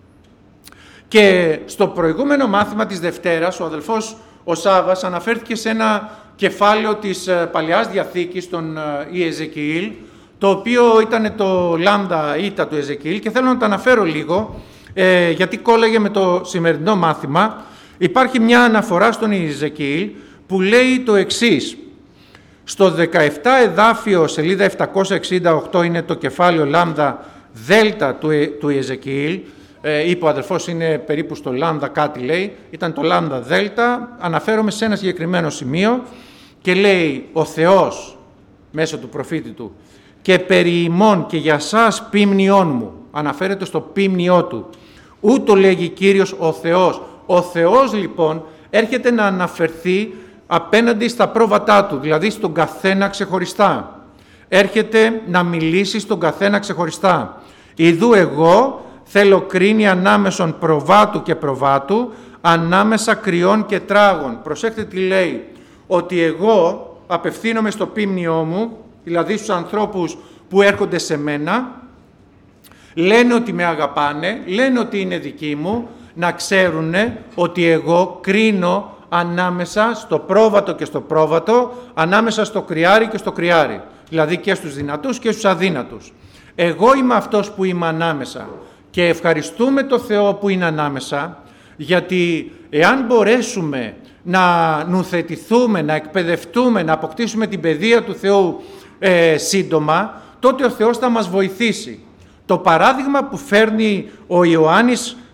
Και στο προηγούμενο μάθημα της Δευτέρας, ο αδελφός ο Σάββας αναφέρθηκε σε ένα κεφάλαιο της Παλαιάς Διαθήκης, τον Ιεζεκιήλ, το οποίο ήταν το λάμδα ήτα του Εζεκιήλ, και θέλω να το αναφέρω λίγο, ε, γιατί κόλλαγε με το σημερινό μάθημα. Υπάρχει μια αναφορά στον Ιεζεκιήλ που λέει το εξής. Στο δεκαεπτά εδάφιο, σελίδα επτακόσια εξήντα οκτώ, είναι το κεφάλαιο λάμδα δέλτα του, του Ιεζεκιήλ. Ε, είπε ο αδελφός, είναι περίπου στο λάμδα κάτι λέει, ήταν το λάμδα δέλτα. Αναφέρομαι σε ένα συγκεκριμένο σημείο και λέει ο Θεός μέσω του προφήτη του, και περί ημών και για σας ποίμνιόν μου. Αναφέρεται στο ποίμνιό του. Ούτω λέγει Κύριος ο Θεός. Ο Θεός λοιπόν έρχεται να αναφερθεί απέναντι στα πρόβατά του, δηλαδή στον καθένα ξεχωριστά. Έρχεται να μιλήσει στον καθένα ξεχωριστά. Ιδού εγώ θέλω κρίνει ανάμεσον προβάτου και προβάτου, ανάμεσα κρυών και τράγων. Προσέξτε τι λέει, ότι εγώ απευθύνομαι στο ποίμνιό μου, δηλαδή στους ανθρώπους που έρχονται σε μένα, λένε ότι με αγαπάνε, λένε ότι είναι δικοί μου, να ξέρουν ότι εγώ κρίνω ανάμεσα στο πρόβατο και στο πρόβατο, ανάμεσα στο κρυάρι και στο κρυάρι, δηλαδή και στους δυνατούς και στους αδύνατους. Εγώ είμαι αυτός που είμαι ανάμεσα και ευχαριστούμε το Θεό που είναι ανάμεσα, γιατί εάν μπορέσουμε να νουθετηθούμε, να εκπαιδευτούμε, να αποκτήσουμε την παιδεία του Θεού ε, σύντομα, τότε ο Θεός θα μας βοηθήσει. Το παράδειγμα που φέρνει ο Ιωάννης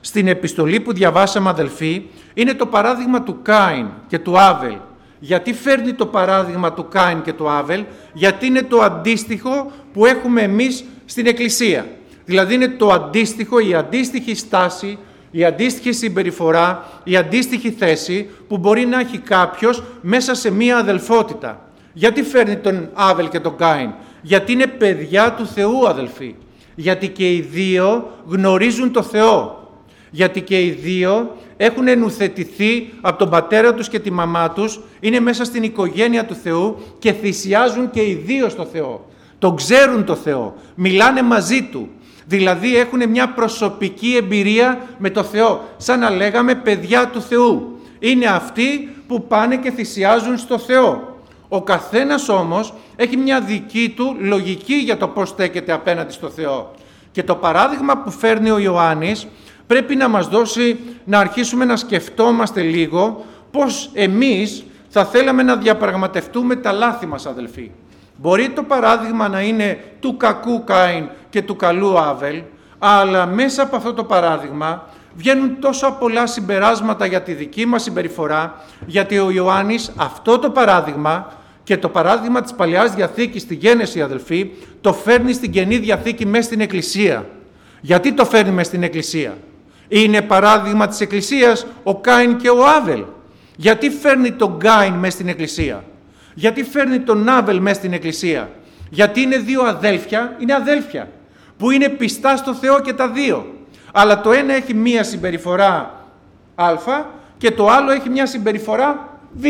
στην επιστολή που διαβάσαμε, αδελφοί, είναι το παράδειγμα του Κάιν και του Άβελ. Γιατί φέρνει το παράδειγμα του Κάιν και του Άβελ? Γιατί είναι το αντίστοιχο που έχουμε εμείς στην Εκκλησία. Δηλαδή είναι το αντίστοιχο, η αντίστοιχη στάση, η αντίστοιχη συμπεριφορά, η αντίστοιχη θέση που μπορεί να έχει κάποιος μέσα σε μία αδελφότητα. Γιατί φέρνει τον Άβελ και τον Κάιν? Γιατί είναι παιδιά του Θεού, αδελφοί. Γιατί και οι δύο γνωρίζουν το Θεό. Γιατί και οι δύο έχουν ενουθετηθεί από τον πατέρα τους και τη μαμά τους, είναι μέσα στην οικογένεια του Θεού και θυσιάζουν και οι δύο στο Θεό. Τον ξέρουν το Θεό, μιλάνε μαζί Του. Δηλαδή έχουν μια προσωπική εμπειρία με το Θεό, σαν να λέγαμε παιδιά του Θεού. Είναι αυτοί που πάνε και θυσιάζουν στο Θεό. Ο καθένας όμως έχει μια δική του λογική για το πώς στέκεται απέναντι στο Θεό. Και το παράδειγμα που φέρνει ο Ιωάννης πρέπει να μας δώσει να αρχίσουμε να σκεφτόμαστε λίγο πώς εμείς θα θέλαμε να διαπραγματευτούμε τα λάθη μας, αδελφοί. Μπορεί το παράδειγμα να είναι του κακού Κάιν και του καλού Άβελ, αλλά μέσα από αυτό το παράδειγμα βγαίνουν τόσο πολλά συμπεράσματα για τη δική μας συμπεριφορά, γιατί ο Ιωάννης αυτό το παράδειγμα και το παράδειγμα της Παλαιάς Διαθήκης στη Γένεση, αδελφοί, το φέρνει στην Καινή Διαθήκη μέσα στην Εκκλησία. Γιατί το φέρνει μέσα στην Εκκλησία? Είναι παράδειγμα της Εκκλησίας ο Κάιν και ο Άβελ. Γιατί φέρνει τον Κάιν μέσα στην Εκκλησία? Γιατί φέρνει τον Άβελ μέσα στην Εκκλησία? Γιατί είναι δύο αδέλφια, είναι αδέλφια, που είναι πιστά στο Θεό και τα δύο. Αλλά το ένα έχει μία συμπεριφορά Α και το άλλο έχει μία συμπεριφορά Β.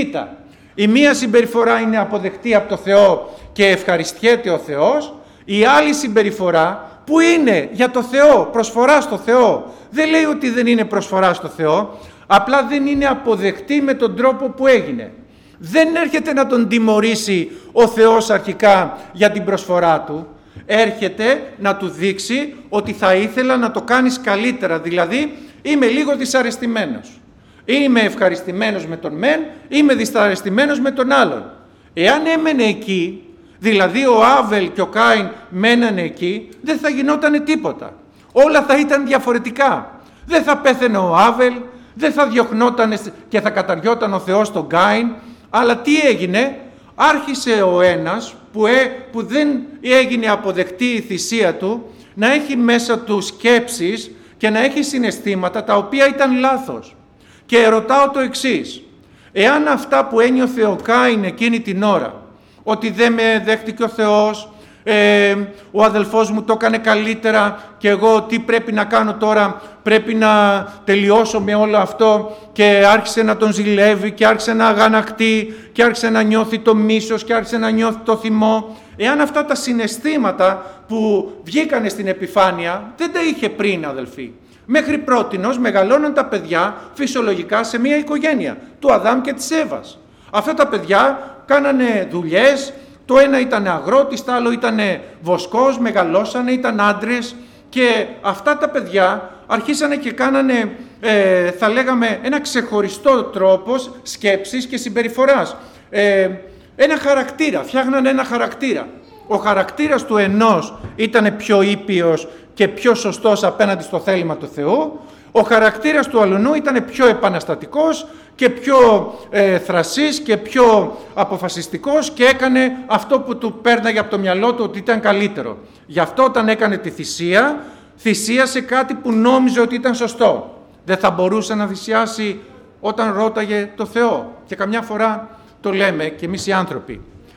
Η μία συμπεριφορά είναι αποδεκτή από το Θεό και ευχαριστιέται ο Θεός. Η άλλη συμπεριφορά που είναι για το Θεό, προσφορά στο Θεό. Δεν λέει ότι δεν είναι προσφορά στο Θεό, απλά δεν είναι αποδεκτή με τον τρόπο που έγινε. Δεν έρχεται να τον τιμωρήσει ο Θεός αρχικά για την προσφορά του. Έρχεται να του δείξει ότι θα ήθελα να το κάνεις καλύτερα. Δηλαδή είμαι λίγο δυσαρεστημένος. Είμαι ευχαριστημένος με τον μεν, είμαι δυσαρεστημένος με τον άλλον. Εάν έμενε εκεί, δηλαδή ο Άβελ και ο Κάιν μένανε εκεί, δεν θα γινότανε τίποτα. Όλα θα ήταν διαφορετικά. Δεν θα πέθαινε ο Άβελ, δεν θα διωχνόταν και θα καταριόταν ο Θεός τον Κάιν. Αλλά τι έγινε? Άρχισε ο ένας που, ε, που δεν έγινε αποδεκτή η θυσία του να έχει μέσα του σκέψεις και να έχει συναισθήματα τα οποία ήταν λάθος. Και ρωτάω το εξής: εάν αυτά που ένιωθε ο Κάιν εκείνη την ώρα, ότι δεν με δέχτηκε ο Θεός, ε, ο αδελφός μου το έκανε καλύτερα και εγώ τι πρέπει να κάνω τώρα? Πρέπει να τελειώσω με όλο αυτό, και άρχισε να τον ζηλεύει και άρχισε να αγανακτεί και άρχισε να νιώθει το μίσος και άρχισε να νιώθει το θυμό. Εάν αυτά τα συναισθήματα που βγήκανε στην επιφάνεια δεν τα είχε πριν, αδελφοί. Μέχρι πρότινος μεγαλώναν τα παιδιά φυσιολογικά σε μια οικογένεια, του Αδάμ και της Εύας. Αυτά τα παιδιά κάνανε δουλειές, το ένα ήταν αγρότης, το άλλο ήταν βοσκός, μεγαλώσανε, ήταν άντρες, και αυτά τα παιδιά αρχίσανε και κάνανε, ε, θα λέγαμε, ένα ξεχωριστό τρόπο σκέψης και συμπεριφοράς. Ε, ένα χαρακτήρα, φτιάχνανε ένα χαρακτήρα. Ο χαρακτήρας του ενός ήταν πιο ήπιος και πιο σωστός απέναντι στο θέλημα του Θεού. Ο χαρακτήρας του αλλονού ήταν πιο επαναστατικός και πιο ε, θρασής και πιο αποφασιστικός και έκανε αυτό που του πέρναγε από το μυαλό του ότι ήταν καλύτερο. Γι' αυτό όταν έκανε τη θυσία, θυσίασε κάτι που νόμιζε ότι ήταν σωστό. Δεν θα μπορούσε να θυσιάσει όταν ρώταγε το Θεό. Και καμιά φορά το λέμε και εμείς οι άνθρωποι.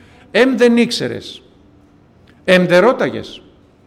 Εμ δεν ήξερες, εμ δεν ρώταγες.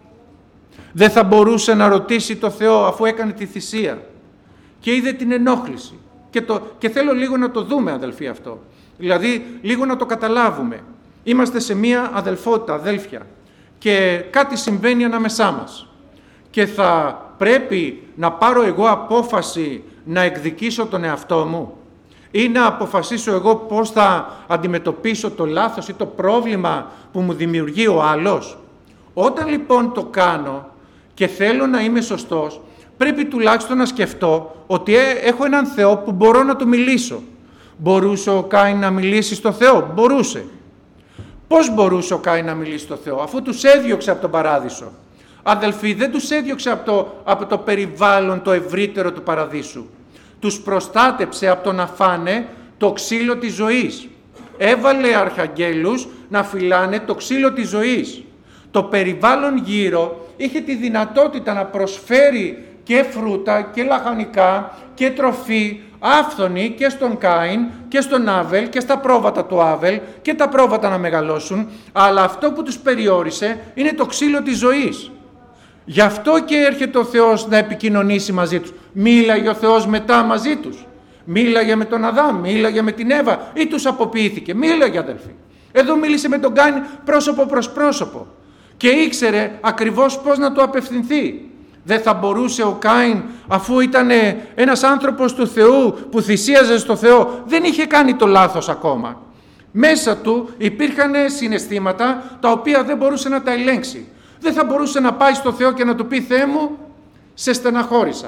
Δεν θα μπορούσε να ρωτήσει το Θεό αφού έκανε τη θυσία και είδε την ενόχληση. Και, το, και θέλω λίγο να το δούμε, αδελφοί, αυτό. Δηλαδή λίγο να το καταλάβουμε. Είμαστε σε μία αδελφότητα, αδέλφια, και κάτι συμβαίνει ανάμεσά μας. Και θα πρέπει να πάρω εγώ απόφαση να εκδικήσω τον εαυτό μου ή να αποφασίσω εγώ πώς θα αντιμετωπίσω το λάθος ή το πρόβλημα που μου δημιουργεί ο άλλος. Όταν λοιπόν το κάνω και θέλω να είμαι σωστός, πρέπει τουλάχιστον να σκεφτώ ότι έχω έναν Θεό που μπορώ να του μιλήσω. Μπορούσε ο Κάιν να μιλήσει στο Θεό? Μπορούσε. Πώς μπορούσε ο Κάιν να μιλήσει στο Θεό? Αφού τους έδιωξε από τον παράδεισο. αδελφοί, δεν τους έδιωξε από το, από το περιβάλλον το ευρύτερο του παραδείσου. Τους προστάτεψε από το να φάνε το ξύλο της ζωής. Έβαλε αρχαγγέλους να φυλάνε το ξύλο της ζωής. Το περιβάλλον γύρω είχε τη δυνατότητα να προσφέρει και φρούτα και λαχανικά και τροφή άφθονη και στον Κάιν και στον Άβελ και στα πρόβατα του Άβελ και τα πρόβατα να μεγαλώσουν, αλλά αυτό που τους περιόρισε είναι το ξύλο της ζωής. Γι' αυτό και έρχεται ο Θεός να επικοινωνήσει μαζί τους. Μίλαγε ο Θεός μετά μαζί τους. Μίλαγε με τον Αδάμ, μίλαγε με την Εύα ή τους αποποιήθηκε. Μίλαγε, αδελφοί. Εδώ μίλησε με τον Κάιν πρόσωπο προς πρόσωπο και ήξερε ακριβώς πώς να του απευθυνθεί. Δεν θα μπορούσε ο Κάιν, αφού ήταν ένας άνθρωπος του Θεού που θυσίαζε στο Θεό, δεν είχε κάνει το λάθος ακόμα. Μέσα του υπήρχαν συναισθήματα τα οποία δεν μπορούσε να τα ελέγξει. Δεν θα μπορούσε να πάει στο Θεό και να του πει: Θεέ μου, σε στεναχώρησα.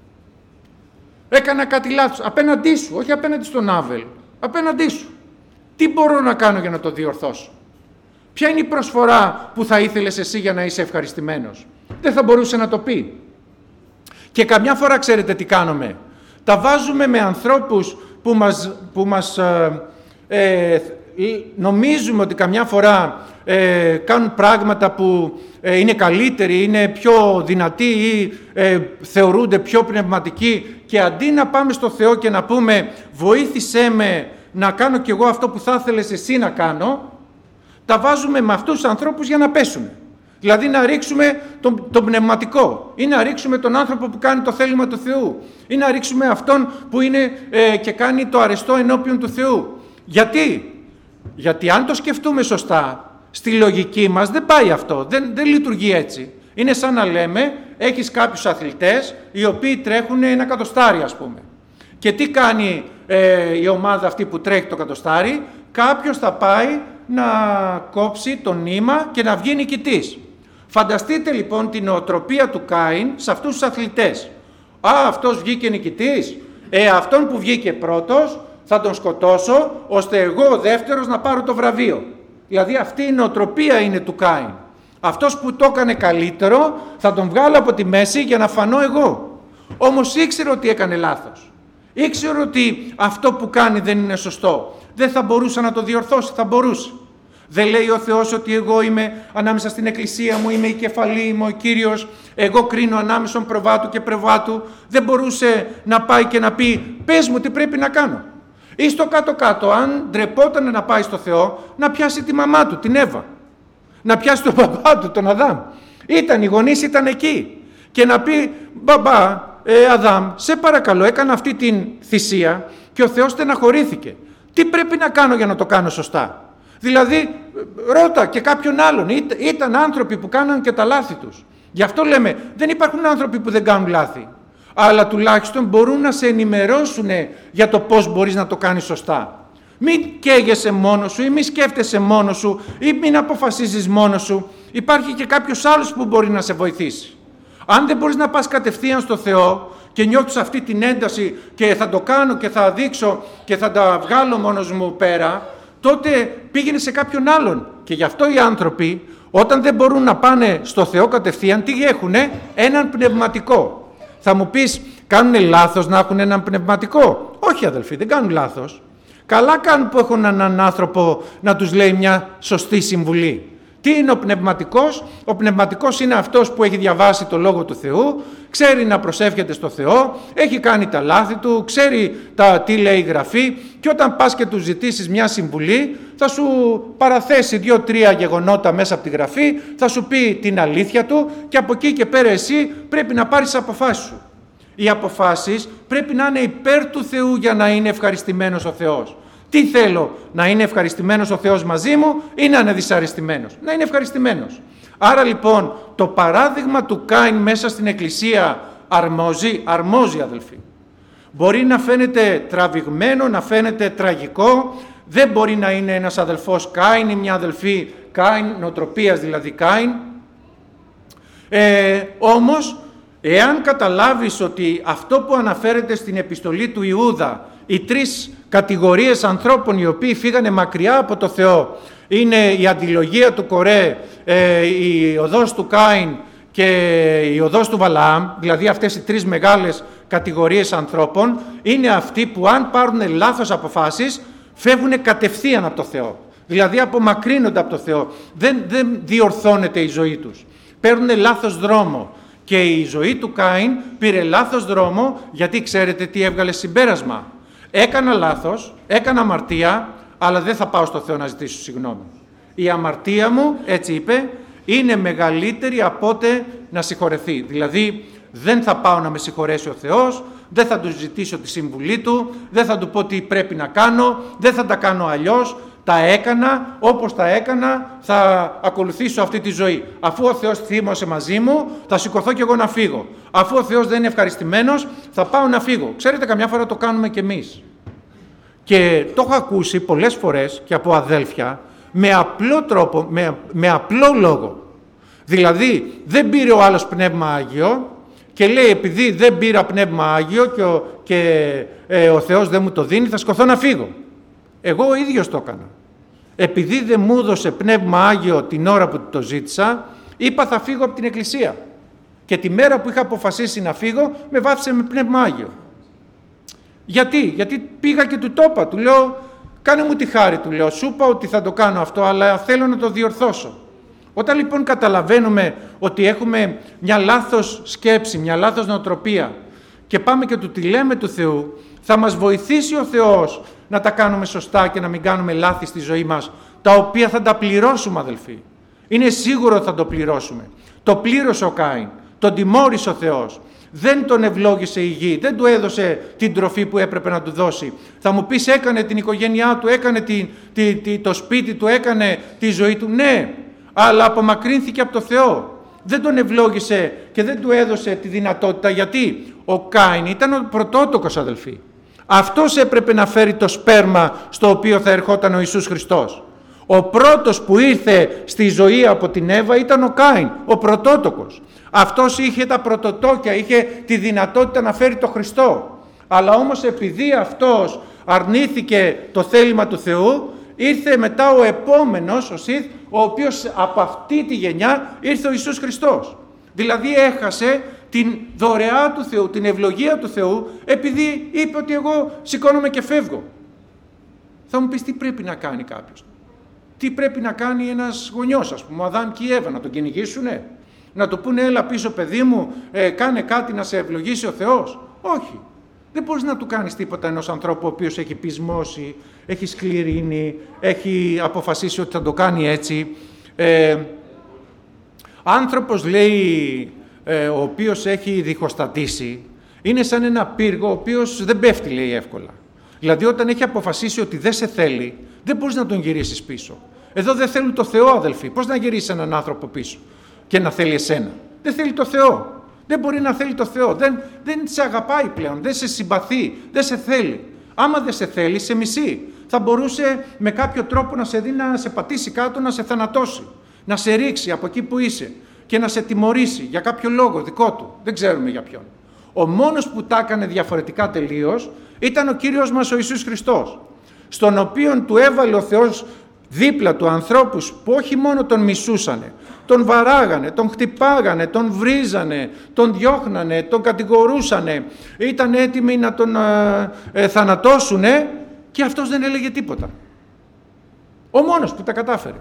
Έκανα κάτι λάθος απέναντί σου, όχι απέναντι στον Άβελ, απέναντί σου. Τι μπορώ να κάνω για να το διορθώσω? Ποια είναι η προσφορά που θα ήθελες εσύ για να είσαι ευχαριστημένος? Δεν θα μπορούσε να το πει. Και καμιά φορά ξέρετε τι κάνουμε? Τα βάζουμε με ανθρώπους που μας, που μας ε, ε, νομίζουμε ότι καμιά φορά ε, κάνουν πράγματα που ε, είναι καλύτεροι, είναι πιο δυνατοί ή ε, θεωρούνται πιο πνευματικοί, και αντί να πάμε στο Θεό και να πούμε βοήθησέ με να κάνω κι εγώ αυτό που θα ήθελες εσύ να κάνω, τα βάζουμε με αυτούς τους ανθρώπους για να πέσουν. Δηλαδή να ρίξουμε τον, τον πνευματικό ή να ρίξουμε τον άνθρωπο που κάνει το θέλημα του Θεού ή να ρίξουμε αυτόν που είναι ε, και κάνει το αρεστό ενώπιον του Θεού. Γιατί? Γιατί αν το σκεφτούμε σωστά, στη λογική μας δεν πάει αυτό, δεν, δεν λειτουργεί έτσι. Είναι σαν να λέμε, έχεις κάποιους αθλητές οι οποίοι τρέχουν ένα κατοστάρι, ας πούμε. Και τι κάνει ε, η ομάδα αυτή που τρέχει το κατοστάρι? Κάποιος θα πάει να κόψει το νήμα και να βγει νικητής. Φανταστείτε λοιπόν την νοοτροπία του Κάιν σε αυτούς τους αθλητές. Α, αυτός βγήκε νικητής. Ε, αυτόν που βγήκε πρώτος θα τον σκοτώσω, ώστε εγώ ο δεύτερος να πάρω το βραβείο. Δηλαδή αυτή η νοοτροπία είναι του Κάιν. Αυτός που το έκανε καλύτερο θα τον βγάλω από τη μέση για να φανώ εγώ. Όμως ήξερε ότι έκανε λάθος. Ήξερε ότι αυτό που κάνει δεν είναι σωστό. Δεν θα μπορούσε να το διορθώσει, θα μπορούσε. Δεν λέει ο Θεός ότι εγώ είμαι ανάμεσα στην εκκλησία μου, είμαι η κεφαλή, είμαι ο Κύριος, εγώ κρίνω ανάμεσα προβάτου και προβάτου? Δεν μπορούσε να πάει και να πει πες μου τι πρέπει να κάνω? Ή στο κάτω-κάτω, αν ντρεπόταν να πάει στο Θεό, να πιάσει τη μαμά του, την Εύα, να πιάσει τον παπά του, τον Αδάμ. Ήταν οι γονείς, ήταν εκεί. Και να πει μπαμπά, ε, Αδάμ, σε παρακαλώ, έκανα αυτή την θυσία και ο Θεός στεναχωρήθηκε. Τι πρέπει να κάνω για να το κάνω σωστά? Δηλαδή, ρώτα και κάποιον άλλον. Ήταν άνθρωποι που κάναν και τα λάθη τους. Γι' αυτό λέμε, δεν υπάρχουν άνθρωποι που δεν κάνουν λάθη. Αλλά τουλάχιστον μπορούν να σε ενημερώσουν για το πώς μπορείς να το κάνεις σωστά. Μην καίγεσαι μόνος σου ή μην σκέφτεσαι μόνος σου ή μην αποφασίζεις μόνος σου. Υπάρχει και κάποιος άλλος που μπορεί να σε βοηθήσει. Αν δεν μπορείς να πας κατευθείαν στο Θεό και νιώθεις αυτή την ένταση και θα το κάνω και θα δείξω και θα τα βγάλω μόνος μου πέρα, τότε πήγαινε σε κάποιον άλλον. Και γι' αυτό οι άνθρωποι, όταν δεν μπορούν να πάνε στο Θεό κατευθείαν, τι έχουνε? Έναν πνευματικό. Θα μου πεις, κάνουνε λάθος να έχουν έναν πνευματικό? Όχι αδελφοί, δεν κάνουν λάθος. Καλά κάνουν που έχουν έναν άνθρωπο να τους λέει μια σωστή συμβουλή. Τι είναι ο πνευματικός? Ο πνευματικός είναι αυτός που έχει διαβάσει το Λόγο του Θεού, ξέρει να προσεύχεται στο Θεό, έχει κάνει τα λάθη του, ξέρει τα, τι λέει η Γραφή, και όταν πας και του ζητήσεις μια συμβουλή θα σου παραθέσει δύο-τρία γεγονότα μέσα από τη Γραφή, θα σου πει την αλήθεια του και από εκεί και πέρα εσύ πρέπει να πάρεις αποφάσεις σου. Οι αποφάσεις πρέπει να είναι υπέρ του Θεού για να είναι ευχαριστημένος ο Θεός. Τι θέλω? Να είναι ευχαριστημένος ο Θεός μαζί μου ή να είναι δυσαρεστημένος? Να είναι ευχαριστημένος. Άρα λοιπόν το παράδειγμα του Κάιν μέσα στην εκκλησία αρμόζει, αρμόζει αδελφοί. Μπορεί να φαίνεται τραβηγμένο, να φαίνεται τραγικό, δεν μπορεί να είναι ένας αδελφός Κάιν ή μια αδελφή Κάιν, νοοτροπίας δηλαδή Κάιν. Ε, όμως, εάν καταλάβεις ότι αυτό που αναφέρεται στην επιστολή του Ιούδα, οι τρεις κατηγορίες ανθρώπων οι οποίοι φύγανε μακριά από το Θεό, είναι η αντιλογία του Κορέ, ε, η οδός του Κάιν και η οδός του Βαλαάμ, δηλαδή αυτές οι τρεις μεγάλες κατηγορίες ανθρώπων, είναι αυτοί που αν πάρουν λάθος αποφάσεις, φεύγουν κατευθείαν από το Θεό. Δηλαδή απομακρύνονται από το Θεό. Δεν, δεν διορθώνεται η ζωή τους. Παίρνουν λάθος δρόμο. Και η ζωή του Κάιν πήρε λάθος δρόμο, γιατί ξέρετε τι έβγαλε συμπέρασμα. Έκανα λάθος, έκανα αμαρτία, αλλά δεν θα πάω στο Θεό να ζητήσω συγγνώμη. Η αμαρτία μου, έτσι είπε, είναι μεγαλύτερη από ότε να συγχωρεθεί. Δηλαδή δεν θα πάω να με συγχωρέσει ο Θεός, δεν θα του ζητήσω τη συμβουλή του, δεν θα του πω τι πρέπει να κάνω, δεν θα τα κάνω αλλιώς. Τα έκανα, όπως τα έκανα, θα ακολουθήσω αυτή τη ζωή. Αφού ο Θεός θύμωσε μαζί μου, θα σηκωθώ και εγώ να φύγω. Αφού ο Θεός δεν είναι ευχαριστημένος, θα πάω να φύγω. Ξέρετε, καμιά φορά το κάνουμε κι εμείς. Και το έχω ακούσει πολλές φορές και από αδέλφια, με απλό τρόπο, με, με απλό λόγο. Δηλαδή, δεν πήρε ο άλλος πνεύμα Άγιο και λέει, επειδή δεν πήρα πνεύμα Άγιο και ο, και, ε, ο Θεός δεν μου το δίνει, θα σηκωθώ να φύγω. Εγώ ο ίδιος το έκανα. Επειδή δεν μου έδωσε πνεύμα Άγιο την ώρα που το ζήτησα, είπα θα φύγω από την εκκλησία. Και τη μέρα που είχα αποφασίσει να φύγω, με βάφησε με πνεύμα Άγιο. Γιατί, γιατί πήγα και του το είπα, του λέω, κάνε μου τη χάρη, του λέω, σου είπα ότι θα το κάνω αυτό, αλλά θέλω να το διορθώσω. Όταν λοιπόν καταλαβαίνουμε ότι έχουμε μια λάθος σκέψη, μια λάθος νοοτροπία και πάμε και του τη λέμε του Θεού, θα μας βοηθήσει ο Θεός να τα κάνουμε σωστά και να μην κάνουμε λάθη στη ζωή μας, τα οποία θα τα πληρώσουμε, αδελφοί. Είναι σίγουρο ότι θα το πληρώσουμε. Το πλήρωσε ο Κάιν, τον τιμώρησε ο Θεός. Δεν τον ευλόγησε η γη, δεν του έδωσε την τροφή που έπρεπε να του δώσει. Θα μου πεις, έκανε την οικογένειά του, έκανε την, τη, τη, το σπίτι του, έκανε τη ζωή του. Ναι, αλλά απομακρύνθηκε από το Θεό. Δεν τον ευλόγησε και δεν του έδωσε τη δυνατότητα. Γιατί ο Κάιν ήταν ο πρωτότοκος, αδελφοί. Αυτός έπρεπε να φέρει το σπέρμα στο οποίο θα ερχόταν ο Ιησούς Χριστός. Ο πρώτος που ήρθε στη ζωή από την Εύα ήταν ο Κάιν, ο πρωτότοκος. Αυτός είχε τα πρωτοτόκια, είχε τη δυνατότητα να φέρει το Χριστό. Αλλά όμως επειδή αυτός αρνήθηκε το θέλημα του Θεού, ήρθε μετά ο επόμενος, ο Σιθ, ο οποίος από αυτή τη γενιά ήρθε ο Ιησούς Χριστός. Δηλαδή έχασε την δωρεά του Θεού, την ευλογία του Θεού, επειδή είπε ότι εγώ σηκώνομαι και φεύγω. Θα μου πεις τι πρέπει να κάνει κάποιος. Τι πρέπει να κάνει ένας γονιός, ας πούμε, ο Αδάμ και η Εύα, να τον κυνηγήσουνε, να του πούνε έλα πίσω παιδί μου, ε, κάνε κάτι να σε ευλογήσει ο Θεός. Όχι. Δεν μπορείς να του κάνεις τίποτα ενός ανθρώπου ο οποίος έχει πεισμώσει, έχει σκληρύνει, έχει αποφασίσει ότι θα το κάνει έτσι. Ε, άνθρωπος, λέει, ε, ο οποίος έχει διχοστατήσει, είναι σαν ένα πύργο ο οποίος δεν πέφτει, λέει, εύκολα. Δηλαδή όταν έχει αποφασίσει ότι δεν σε θέλει, δεν μπορείς να τον γυρίσεις πίσω. Εδώ δεν θέλουν το Θεό, αδελφοί. Πώς να γυρίσεις έναν άνθρωπο πίσω και να θέλει εσένα? Δεν θέλει το Θεό. Δεν μπορεί να θέλει το Θεό. Δεν, δεν σε αγαπάει πλέον. Δεν σε συμπαθεί. Δεν σε θέλει. Άμα δεν σε θέλει, σε μισεί. Θα μπορούσε με κάποιο τρόπο να σε δει, να σε πατήσει κάτω, να σε θανατώσει. Να σε ρίξει από εκεί που είσαι και να σε τιμωρήσει για κάποιο λόγο δικό του. Δεν ξέρουμε για ποιον. Ο μόνος που τα έκανε διαφορετικά τελείως ήταν ο Κύριος μας ο Ιησούς Χριστός, στον οποίον του έβαλε ο Θεός δίπλα του ανθρώπους που όχι μόνο τον μισούσανε, τον βαράγανε, τον χτυπάγανε, τον βρίζανε, τον διώχνανε, τον κατηγορούσανε, ήταν έτοιμοι να τον ε, ε, θανατώσουνε και αυτός δεν έλεγε τίποτα. Ο μόνος που τα κατάφερε.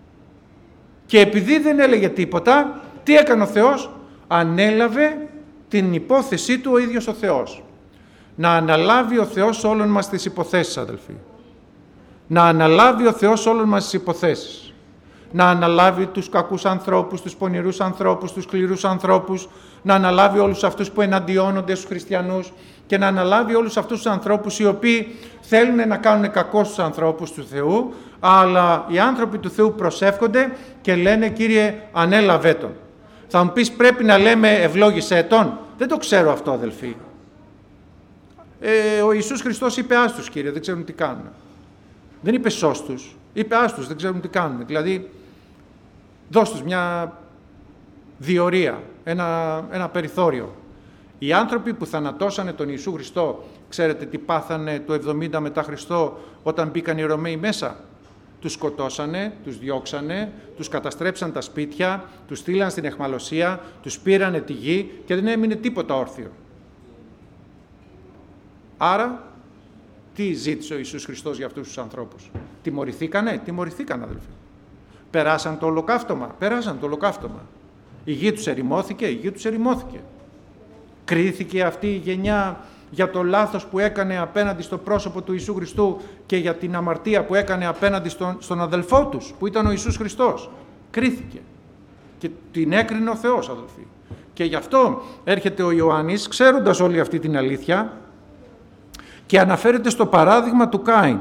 Και επειδή δεν έλεγε τίποτα, τι έκανε ο Θεός? Ανέλαβε την υπόθεσή του ο ίδιος ο Θεός. Να αναλάβει ο Θεός όλων μας τις υποθέσεις, αδελφοί. Να αναλάβει ο Θεός όλων μας τις υποθέσεις. Να αναλάβει τους κακούς ανθρώπους, τους πονηρούς ανθρώπους, τους σκληρούς ανθρώπους, να αναλάβει όλους αυτούς που εναντιώνονται στους χριστιανούς και να αναλάβει όλους αυτούς τους ανθρώπους οι οποίοι θέλουν να κάνουν κακό στους ανθρώπους του Θεού, αλλά οι άνθρωποι του Θεού προσεύχονται και λένε «Κύριε, ανέλαβέ τον». Θα μου πεις, πρέπει να λέμε «ευλόγησέ τον». Δεν το ξέρω αυτό, αδελφοί. Ε, ο Ιησούς Χριστός είπε «άστους, Κύριε, δεν ξέρουν τι κάνουν». Δεν είπε «σώστους», είπε «άστους, δεν ξέρουν τι κάνουν». Δηλαδή, δώσ' τους μια διορία, ένα, ένα περιθώριο. Οι άνθρωποι που θανατώσανε τον Ιησού Χριστό, ξέρετε τι πάθανε το εβδομήντα μετά Χριστό όταν μπήκαν οι Ρωμαίοι μέσα? τους σκοτώσανε, τους διώξανε, τους καταστρέψαν τα σπίτια, τους στείλαν στην αιχμαλωσία, τους πήρανε τη γη και δεν έμεινε τίποτα όρθιο. Άρα, τι ζήτησε ο Ιησούς Χριστός για αυτούς τους ανθρώπους? Τιμωρηθήκανε? Τιμωρηθήκαν, αδελφοί. Περάσαν το ολοκαύτωμα? Περάσαν το ολοκαύτωμα. Η γη τους ερημώθηκε? Η γη τους ερημώθηκε. Κρίθηκε αυτή η γενιά για το λάθος που έκανε απέναντι στο πρόσωπο του Ιησού Χριστού και για την αμαρτία που έκανε απέναντι στον, στον αδελφό τους, που ήταν ο Ιησούς Χριστός? Κρίθηκε. Και την έκρινε ο Θεός, αδελφοί. Και γι' αυτό έρχεται ο Ιωάννης, ξέροντας όλη αυτή την αλήθεια, και αναφέρεται στο παράδειγμα του Κάιν.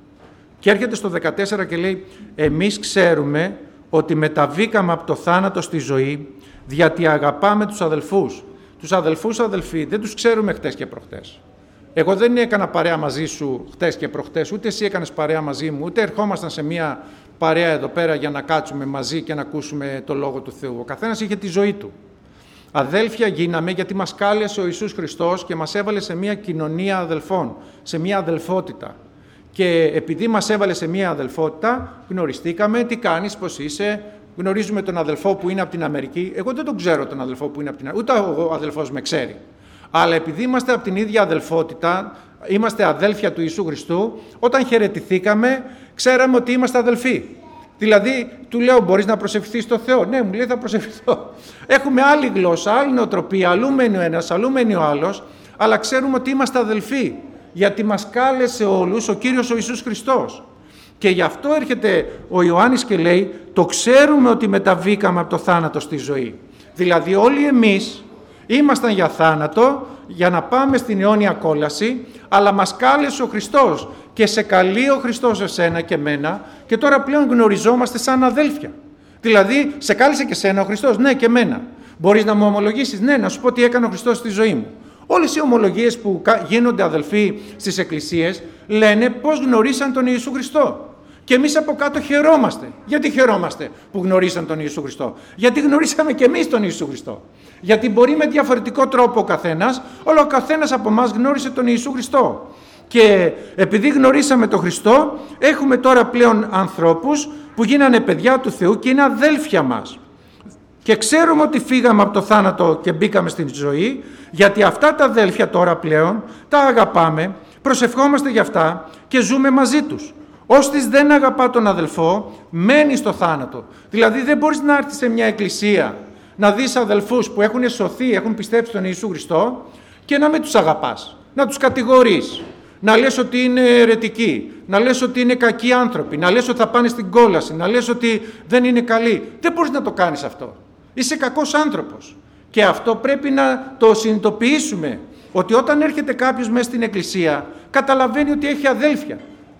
Και έρχεται στο δεκατέσσερα και λέει: εμείς ξέρουμε ότι μεταβήκαμε από το θάνατο στη ζωή, γιατί αγαπάμε τους αδελφούς. Τους αδελφούς, αδελφοί, δεν τους ξέρουμε χτες και προχτές. Εγώ δεν έκανα παρέα μαζί σου χτες και προχτές, ούτε εσύ έκανες παρέα μαζί μου, ούτε ερχόμασταν σε μια παρέα εδώ πέρα για να κάτσουμε μαζί και να ακούσουμε το Λόγο του Θεού. Ο καθένας είχε τη ζωή του. Αδέλφια γίναμε γιατί μας κάλεσε ο Ιησούς Χριστός και μας έβαλε σε μια κοινωνία αδελφών, σε μια αδελφότητα. Και επειδή μας έβαλε σε μια αδελφότητα, γνωριστήκαμε, τι κάνεις, πώς είσαι. Γνωρίζουμε τον αδελφό που είναι από την Αμερική. Εγώ δεν τον ξέρω τον αδελφό που είναι από την Αμερική, ούτε ο αδελφός με ξέρει. Αλλά επειδή είμαστε από την ίδια αδελφότητα, είμαστε αδέλφια του Ιησού Χριστού, όταν χαιρετηθήκαμε, ξέραμε ότι είμαστε αδελφοί. Δηλαδή, του λέω: μπορείς να προσευχηθείς στο Θεό? Ναι, μου λέει: θα προσευχηθώ. Έχουμε άλλη γλώσσα, άλλη νοοτροπία, αλλού μένει ο ένας, αλλού μένει ο άλλος, αλλά ξέρουμε ότι είμαστε αδελφοί, γιατί μας κάλεσε όλους ο Κύριος ο Ιησούς Χριστός. Και γι' αυτό έρχεται ο Ιωάννης και λέει: το ξέρουμε ότι μεταβήκαμε από το θάνατο στη ζωή. Δηλαδή όλοι εμείς ήμασταν για θάνατο, για να πάμε στην αιώνια κόλαση, αλλά μας κάλεσε ο Χριστός και σε καλεί ο Χριστός εσένα και εμένα και τώρα πλέον γνωριζόμαστε σαν αδέλφια. Δηλαδή σε κάλεσε και εσένα ο Χριστός? Ναι, και εμένα. Μπορείς να μου ομολογήσεις? Ναι, να σου πω τι έκανε ο Χριστός στη ζωή μου. Όλες οι ομολογίες που γίνονται, αδελφοί, στις εκκλησίες λένε πώς γνωρίσαν τον Ιησού Χριστό. Και εμείς από κάτω χαιρόμαστε. Γιατί χαιρόμαστε που γνωρίσαν τον Ιησού Χριστό? Γιατί γνωρίσαμε και εμείς τον Ιησού Χριστό. Γιατί μπορεί με διαφορετικό τρόπο ο καθένας, αλλά ο καθένας από εμάς γνώρισε τον Ιησού Χριστό. Και επειδή γνωρίσαμε τον Χριστό, έχουμε τώρα πλέον ανθρώπους που γίνανε παιδιά του Θεού και είναι αδέλφια μας. Και ξέρουμε ότι φύγαμε από το θάνατο και μπήκαμε στην ζωή, γιατί αυτά τα αδέλφια τώρα πλέον τα αγαπάμε, προσευχόμαστε για αυτά και ζούμε μαζί τους. Όστις δεν αγαπά τον αδελφό, μένει στο θάνατο. Δηλαδή δεν μπορείς να έρθεις σε μια εκκλησία, να δεις αδελφούς που έχουν σωθεί, έχουν πιστέψει τον Ιησού Χριστό και να μην τους αγαπάς, να τους κατηγορείς, να λες ότι είναι αιρετικοί, να λες ότι είναι κακοί άνθρωποι, να λες ότι θα πάνε στην κόλαση, να λες ότι δεν είναι καλοί. Δεν μπορείς να το κάνεις αυτό. Είσαι κακός άνθρωπος. Και αυτό πρέπει να το συνειδητοποιήσουμε, ότι όταν έρχεται κάποιος μέσα στην εκκλησία, καταλαβαίνει ότι έχει αδέλφια.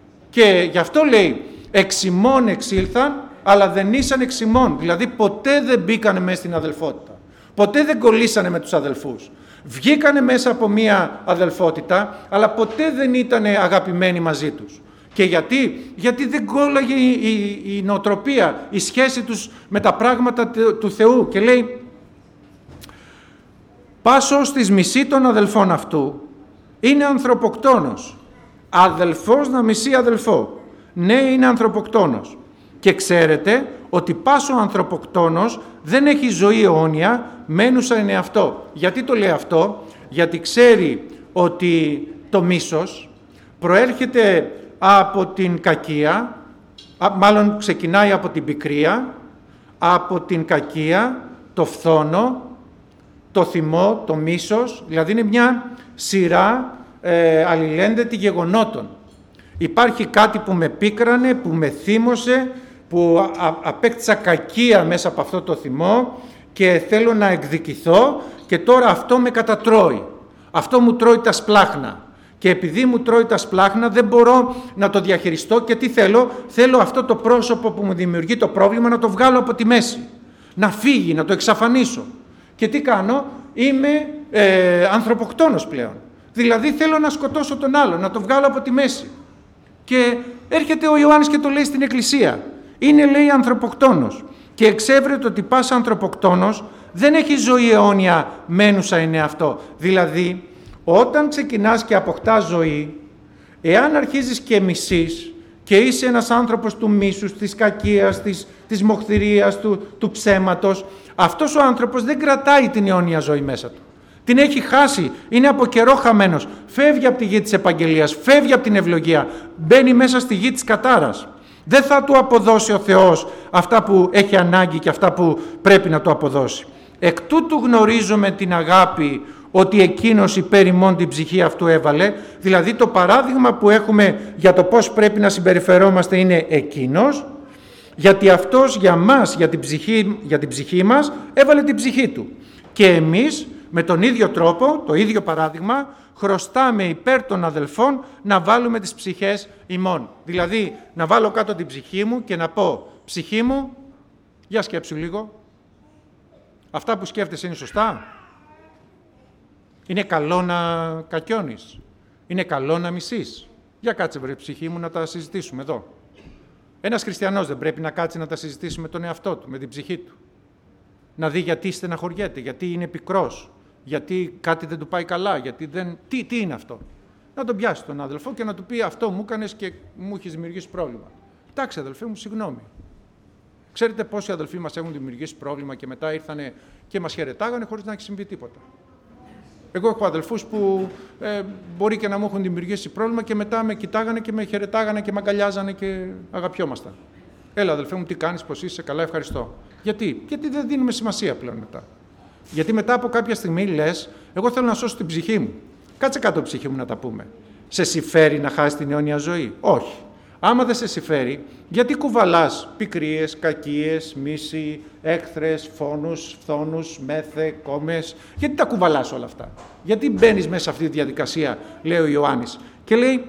Και γι' αυτό λέει, εξ ημών εξήλθαν, αλλά δεν ήσαν εξ ημών. Δηλαδή ποτέ δεν μπήκανε μέσα στην αδελφότητα. Ποτέ δεν κολλήσανε με τους αδελφούς. Βγήκανε μέσα από μία αδελφότητα, αλλά ποτέ δεν ήταν αγαπημένοι μαζί τους. Και γιατί? Γιατί δεν κόλλαγε η, η, η νοοτροπία, η σχέση τους με τα πράγματα του, του Θεού. Και λέει, πάσος της μισή των αδελφών αυτού είναι ανθρωποκτόνος. Αδελφός να μισεί αδελφό. Ναι, είναι ανθρωποκτόνος. Και ξέρετε ότι πάσο ανθρωποκτόνος δεν έχει ζωή αιώνια, μένουσα είναι αυτό. Γιατί το λέει αυτό? Γιατί ξέρει ότι το μίσος προέρχεται από την κακία, μάλλον ξεκινάει από την πικρία, από την κακία, το φθόνο, το θυμό, το μίσος, δηλαδή είναι μια σειρά ε, αλληλένδετη γεγονότων. Υπάρχει κάτι που με πίκρανε, που με θύμωσε, που α, απέκτησα κακία μέσα από αυτό το θυμό και θέλω να εκδικηθώ και τώρα αυτό με κατατρώει. Αυτό μου τρώει τα σπλάχνα. Και επειδή μου τρώει τα σπλάχνα δεν μπορώ να το διαχειριστώ και τι θέλω? Θέλω αυτό το πρόσωπο που μου δημιουργεί το πρόβλημα να το βγάλω από τη μέση. Να φύγει, να το εξαφανίσω. Και τι κάνω? Είμαι ε, ανθρωποκτόνος πλέον. Δηλαδή θέλω να σκοτώσω τον άλλο, να το βγάλω από τη μέση. Και έρχεται ο Ιωάννης και το λέει στην Εκκλησία. Είναι, λέει, ανθρωποκτόνος. Και εξέβρεται ότι πας ανθρωποκτόνος δεν έχει ζωή αιώνια, μένουσα είναι αυτό. Δηλαδή, όταν ξεκινάς και αποκτάς ζωή, εάν αρχίζεις και μισείς και είσαι ένας άνθρωπος του μίσους, της κακίας, της, της μοχθηρίας, του, του ψέματος, αυτός ο άνθρωπος δεν κρατάει την αιώνια ζωή μέσα του. Την έχει χάσει, είναι από καιρό χαμένος, φεύγει από τη γη της επαγγελίας, φεύγει από την ευλογία, μπαίνει μέσα στη γη της κατάρας. Δεν θα του αποδώσει ο Θεός αυτά που έχει ανάγκη και αυτά που πρέπει να του αποδώσει. Εκ τούτου γνωρίζουμε την αγάπη ότι εκείνος υπέρ ημών την ψυχή αυτού έβαλε, δηλαδή το παράδειγμα που έχουμε για το πώς πρέπει να συμπεριφερόμαστε είναι εκείνος, γιατί αυτός για μας, για την ψυχή, για την ψυχή μας, έβαλε την ψυχή του. Και εμείς με τον ίδιο τρόπο, το ίδιο παράδειγμα, χρωστάμε υπέρ των αδελφών να βάλουμε τις ψυχές ημών. Δηλαδή, να βάλω κάτω την ψυχή μου και να πω, ψυχή μου, για σκέψου λίγο, αυτά που σκέφτεσαι είναι σωστά? Είναι καλό να κακιώνεις? Είναι καλό να μισείς? Για κάτσε βρε ψυχή μου να τα συζητήσουμε εδώ. Ένας χριστιανός δεν πρέπει να κάτσει να τα συζητήσει με τον εαυτό του, με την ψυχή του? Να δει γιατί στεναχωριέται, γιατί είναι πικρός, γιατί κάτι δεν του πάει καλά, γιατί δεν... Τι, τι είναι αυτό? Να τον πιάσει τον αδελφό και να του πει αυτό μου έκανες και μου έχεις δημιουργήσει πρόβλημα. Εντάξει αδελφέ μου, συγγνώμη. Ξέρετε πόσοι αδελφοί μας έχουν δημιουργήσει πρόβλημα και μετά ήρθανε και μας χαιρετάγανε χωρίς να έχει συμβεί τίποτα. Εγώ έχω αδελφούς που ε, μπορεί και να μου έχουν δημιουργήσει πρόβλημα και μετά με κοιτάγανε και με χαιρετάγανε και με αγκαλιάζανε και αγαπιόμασταν. Έλα αδελφέ μου, τι κάνεις, πώς είσαι, καλά, ευχαριστώ. Γιατί? Γιατί δεν δίνουμε σημασία πλέον μετά. Γιατί μετά από κάποια στιγμή λες, εγώ θέλω να σώσω την ψυχή μου. Κάτσε κάτω ψυχή μου να τα πούμε. Σε συμφέρει να χάσει την αιώνια ζωή? Όχι. Άμα δεν σε συμφέρει, γιατί κουβαλάς πικρίες, κακίες, μίση, έκθρες, φόνους, φθόνους, μέθε, κόμες? Γιατί τα κουβαλάς όλα αυτά? Γιατί μπαίνεις μέσα σε αυτή τη διαδικασία, λέει ο Ιωάννης. Και λέει,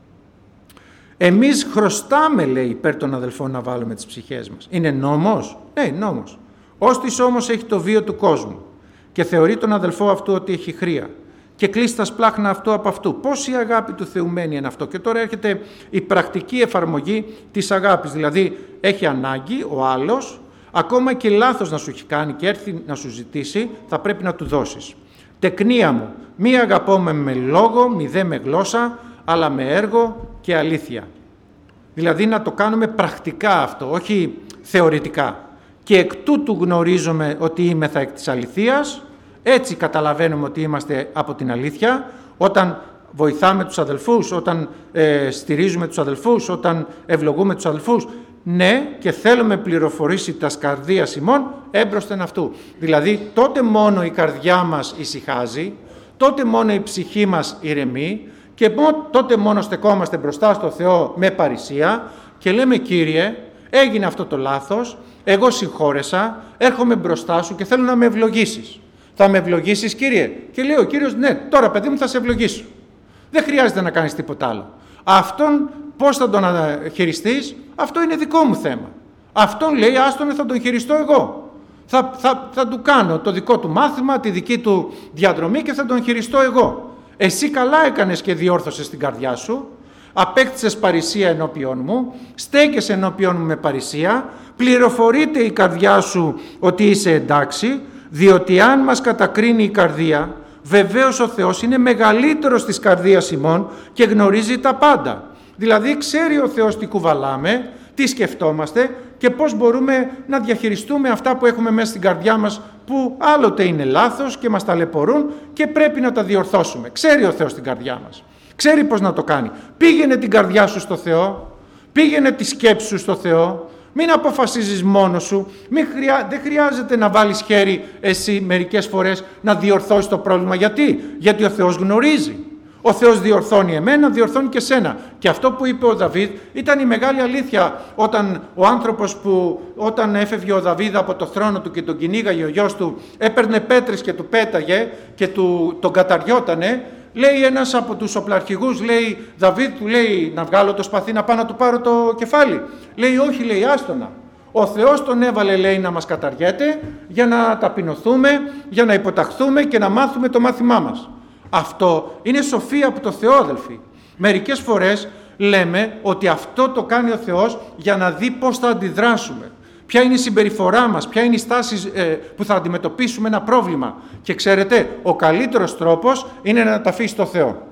εμείς χρωστάμε, λέει, υπέρ των αδελφών να βάλουμε τις ψυχές μας. Είναι νόμος? Ναι, νόμος. Όστις όμως έχει το βίο του κόσμου και θεωρεί τον αδελφό αυτού ότι έχει χρία και κλείσει τα σπλάχνα αυτό από αυτού. Πώς η αγάπη του Θεού μένει εν αυτό? Και τώρα έρχεται η πρακτική εφαρμογή της αγάπης. Δηλαδή έχει ανάγκη ο άλλος, ακόμα και λάθος να σου έχει κάνει και έρθει να σου ζητήσει, θα πρέπει να του δώσεις. Τεκνία μου, μη αγαπώμε με λόγο, μη δε με γλώσσα, αλλά με έργο και αλήθεια. Δηλαδή να το κάνουμε πρακτικά αυτό, όχι θεωρητικά. Και εκ τούτου γνωρίζουμε ότι είμεθα εκ της αληθείας. Έτσι καταλαβαίνουμε ότι είμαστε από την αλήθεια, όταν βοηθάμε τους αδελφούς, όταν ε, στηρίζουμε τους αδελφούς, όταν ευλογούμε τους αδελφούς. Ναι, και θέλουμε πληροφορήσει τας καρδίας ημών έμπροσθεν αυτού. Δηλαδή τότε μόνο η καρδιά μας ησυχάζει, τότε μόνο η ψυχή μας ηρεμεί και τότε μόνο στεκόμαστε μπροστά στο Θεό με παρησία και λέμε, Κύριε, έγινε αυτό το λάθος, εγώ συγχώρεσα, έρχομαι μπροστά σου και θέλω να με ευλογήσεις. Θα με ευλογήσεις, Κύριε? Και λέει ο Κύριος, ναι, τώρα παιδί μου θα σε ευλογήσω. Δεν χρειάζεται να κάνεις τίποτα άλλο. Αυτόν πώς θα τον χειριστείς, αυτό είναι δικό μου θέμα. Αυτόν, λέει, άστον, θα τον χειριστώ εγώ. Θα, θα, θα του κάνω το δικό του μάθημα, τη δική του διαδρομή και θα τον χειριστώ εγώ. Εσύ καλά έκανες και διόρθωσες την καρδιά σου, απέκτησες παρησία ενώπιόν μου, στέκεσαι ενώπιόν μου με παρησία, πληροφορείται η καρδιά σου ότι είσαι εντάξει, διότι αν μας κατακρίνει η καρδία, βεβαίως ο Θεός είναι μεγαλύτερος της καρδίας ημών και γνωρίζει τα πάντα. Δηλαδή ξέρει ο Θεός τι κουβαλάμε, τι σκεφτόμαστε και πώς μπορούμε να διαχειριστούμε αυτά που έχουμε μέσα στην καρδιά μας που άλλοτε είναι λάθος και μας ταλαιπωρούν και πρέπει να τα διορθώσουμε. Ξέρει ο Θεός την καρδιά μας. Ξέρει πώς να το κάνει. Πήγαινε την καρδιά σου στο Θεό, πήγαινε τη σκέψη σου στο Θεό, μην αποφασίζεις μόνος σου, μην χρειά... δεν χρειάζεται να βάλεις χέρι εσύ μερικές φορές να διορθώσεις το πρόβλημα. Γιατί? Γιατί ο Θεός γνωρίζει. Ο Θεός διορθώνει εμένα, διορθώνει και σένα. Και αυτό που είπε ο Δαβίδ ήταν η μεγάλη αλήθεια, όταν ο άνθρωπος που όταν έφευγε ο Δαβίδ από το θρόνο του και τον κυνήγαγε ο γιος του, έπαιρνε πέτρες και του πέταγε και του, τον καταριότανε. Λέει ένας από τους οπλαρχηγούς, λέει, Δαβίδ, του λέει, να βγάλω το σπαθί να πάω να του πάρω το κεφάλι. Λέει, όχι, λέει, άστονα. Ο Θεός τον έβαλε, λέει, να μας καταριέται για να ταπεινωθούμε, για να υποταχθούμε και να μάθουμε το μάθημά μας. Αυτό είναι σοφία από το Θεό, αδελφοί. Μερικές φορές λέμε ότι αυτό το κάνει ο Θεός για να δει πώς θα αντιδράσουμε. Ποια είναι η συμπεριφορά μας, ποια είναι η στάση ε, που θα αντιμετωπίσουμε ένα πρόβλημα. Και ξέρετε, ο καλύτερος τρόπος είναι να τα αφήσεις στο Θεό.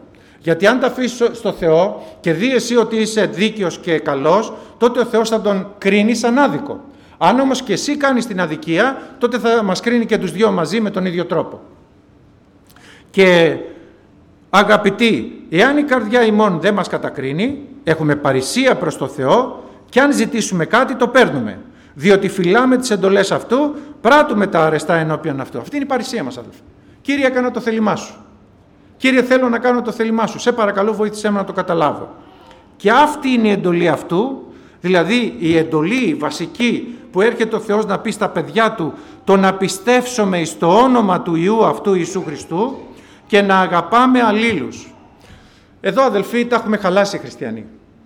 Γιατί αν τα αφήσεις στο Θεό και δει εσύ ότι είσαι δίκαιος και καλός, τότε ο Θεός θα τον κρίνει σαν άδικο. Αν όμως και εσύ κάνεις την αδικία, τότε θα μας κρίνει και τους δυο μαζί με τον ίδιο τρόπο. Και αγαπητοί, εάν η καρδιά ημών δεν μας κατακρίνει, έχουμε παρησία προς το Θεό και αν ζητήσουμε κάτι το παίρνουμε. Διότι φυλάμε τις εντολές αυτού, πράττουμε τα αρεστά ενώπιον αυτού. Αυτή είναι η παρησία μας, αδελφοί. Κύριε, έκανα το θέλημά σου. Κύριε, θέλω να κάνω το θέλημά σου. Σε παρακαλώ, βοήθησέ με να το καταλάβω. Και αυτή είναι η εντολή αυτού, δηλαδή η εντολή βασική που έρχεται ο Θεός να πει στα παιδιά του, το να πιστεύσουμε εις το όνομα του Υιού αυτού Ιησού Χριστού και να αγαπάμε αλλήλους. Εδώ, αδελφοί, τα έχουμε χαλάσει οι χριστιανοί.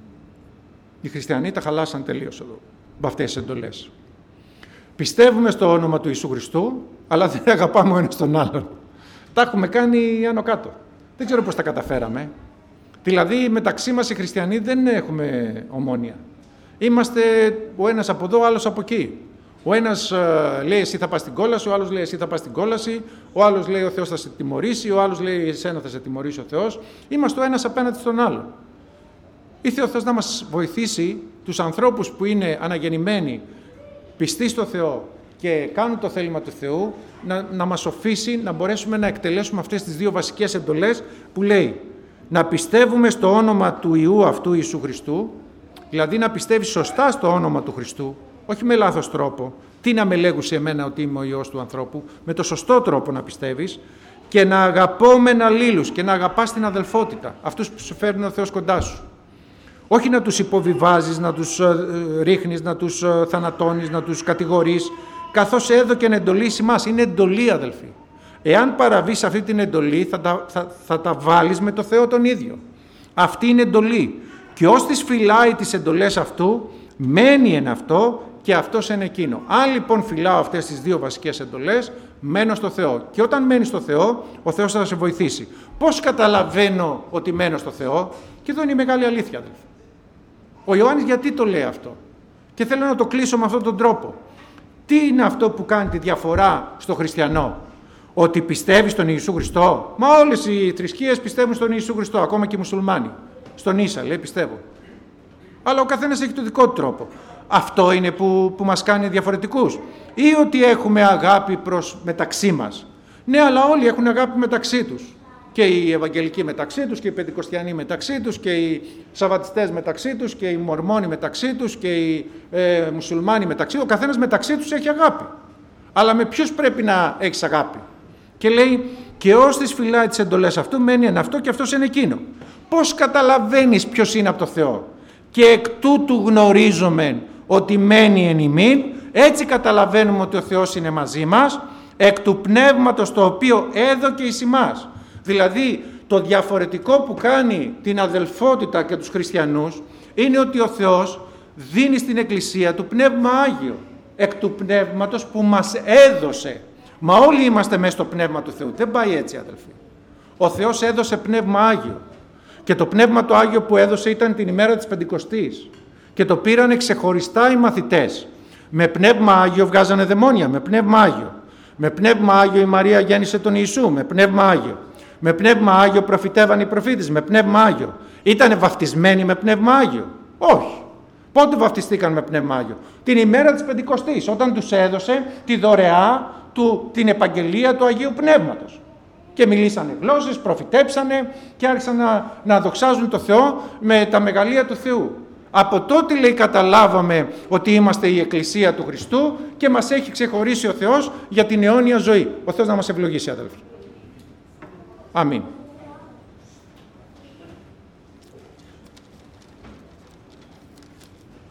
Οι χριστιανοί τα χαλάσαν τελείως εδώ, με αυτές τις εντολές. Πιστεύουμε στο όνομα του Ιησού Χριστού, αλλά δεν αγαπάμε ο ένας τον άλλον. Τα έχουμε κάνει άνω κάτω. Δεν ξέρω πώς τα καταφέραμε. Δηλαδή, μεταξύ μας οι χριστιανοί δεν έχουμε ομόνοια. Είμαστε ο ένας από εδώ, ο άλλος από εκεί. Ο ένας uh, λέει εσύ θα πας στην κόλαση, ο άλλος λέει εσύ θα πας στην κόλαση, ο άλλος λέει ο Θεός θα σε τιμωρήσει, ο άλλος λέει εσένα θα σε τιμωρήσει ο Θεός. Είμαστε ο ένας απέναντι στον άλλον. Ήρθε ο Θεός να μας βοηθήσει τους ανθρώπους που είναι αναγεννημένοι, πιστοί στο Θεό και κάνουν το θέλημα του Θεού, να, να μας οφείσει να μπορέσουμε να εκτελέσουμε αυτές τις δύο βασικές εντολές που λέει να πιστεύουμε στο όνομα του Υιού αυτού Ιησού Χριστού, δηλαδή να πιστεύεις σωστά στο όνομα του Χριστού, όχι με λάθος τρόπο. Τι να με λέγουν σε εμένα ότι είμαι ο Υιός του ανθρώπου, με το σωστό τρόπο να πιστεύεις και να αγαπώμεν αλλήλους και να αγαπάς την αδελφότητα, αυτούς που σου φέρνει ο Θεός κοντά σου. Όχι να τους υποβιβάζεις, να τους ρίχνεις, να τους θανατώνεις, να τους κατηγορείς, καθώς έδωκεν εντολή ημάς. Είναι εντολή, αδελφοί. Εάν παραβείς αυτή την εντολή, θα τα, θα, θα τα βάλεις με το Θεό τον ίδιο. Αυτή είναι εντολή. Και ως τις φυλάει τις εντολές αυτού, μένει εν αυτό και αυτός εν εκείνο. Αν λοιπόν φυλάω αυτές τις δύο βασικές εντολές, μένω στο Θεό. Και όταν μένεις στο Θεό, ο Θεός θα σε βοηθήσει. Πώς καταλαβαίνω ότι μένω στο Θεό? Και εδώ είναι η μεγάλη αλήθεια, αδελφοί. Ο Ιωάννης γιατί το λέει αυτό? Και θέλω να το κλείσω με αυτόν τον τρόπο. Τι είναι αυτό που κάνει τη διαφορά στο χριστιανό? Ότι πιστεύει στον Ιησού Χριστό? Μα όλες οι θρησκείες πιστεύουν στον Ιησού Χριστό, ακόμα και οι μουσουλμάνοι. Στον Ίσα λέει πιστεύω. Αλλά ο καθένας έχει το δικό του τρόπο. Αυτό είναι που, που μας κάνει διαφορετικούς? Ή ότι έχουμε αγάπη προς μεταξύ μας? Ναι, αλλά όλοι έχουν αγάπη μεταξύ τους. Και οι Ευαγγελικοί μεταξύ τους και οι Πεντηκοστιανοί μεταξύ τους και οι Σαββατιστές μεταξύ τους και οι Μορμόνοι μεταξύ τους και οι ε, Μουσουλμάνοι μεταξύ τους. Ο καθένας μεταξύ τους έχει αγάπη. Αλλά με ποιους πρέπει να έχεις αγάπη? Και λέει και ως τις φυλάει τις εντολές αυτού μένει εν αυτό και αυτός είναι εκείνο. Πώς καταλαβαίνεις ποιος είναι από το Θεό? Και εκ τούτου γνωρίζομεν ότι μένει εν ημίν. Έτσι καταλαβαίνουμε ότι ο Θεός είναι μαζί μας, εκ του πνεύματος το οποίο έδωκε εις ημάς. Δηλαδή το διαφορετικό που κάνει την αδελφότητα και τους χριστιανούς είναι ότι ο Θεός δίνει στην Εκκλησία του Πνεύμα Άγιο, εκ του Πνεύματος που μας έδωσε. Μα όλοι είμαστε μέσα στο Πνεύμα του Θεού. Δεν πάει έτσι, αδελφοί. Ο Θεός έδωσε Πνεύμα Άγιο. Και το Πνεύμα το Άγιο που έδωσε ήταν την ημέρα της Πεντηκοστής. Και το πήρανε ξεχωριστά οι μαθητές. Με Πνεύμα Άγιο βγάζανε δαιμόνια, με Πνεύμα Άγιο. Με Πνεύμα Άγιο η Μαρία γέννησε τον Ιησού, με Πνεύμα Άγιο. Με Πνεύμα Άγιο προφητεύαν οι προφήτες, με Πνεύμα Άγιο. Ήτανε βαφτισμένοι με Πνεύμα Άγιο? Όχι. Πότε βαφτιστήκαν με Πνεύμα Άγιο? Την ημέρα της Πεντηκοστής, όταν τους έδωσε τη δωρεά του, την επαγγελία του Αγίου Πνεύματος. Και μιλήσανε γλώσσες, προφητέψανε και άρχισαν να, να δοξάζουν το Θεό με τα μεγαλεία του Θεού. Από τότε, λέει, καταλάβαμε ότι είμαστε η Εκκλησία του Χριστού και μας έχει ξεχωρίσει ο Θεός για την αιώνια ζωή. Ο Θεός να μας ευλογήσει, αδελφοί. Αμήν.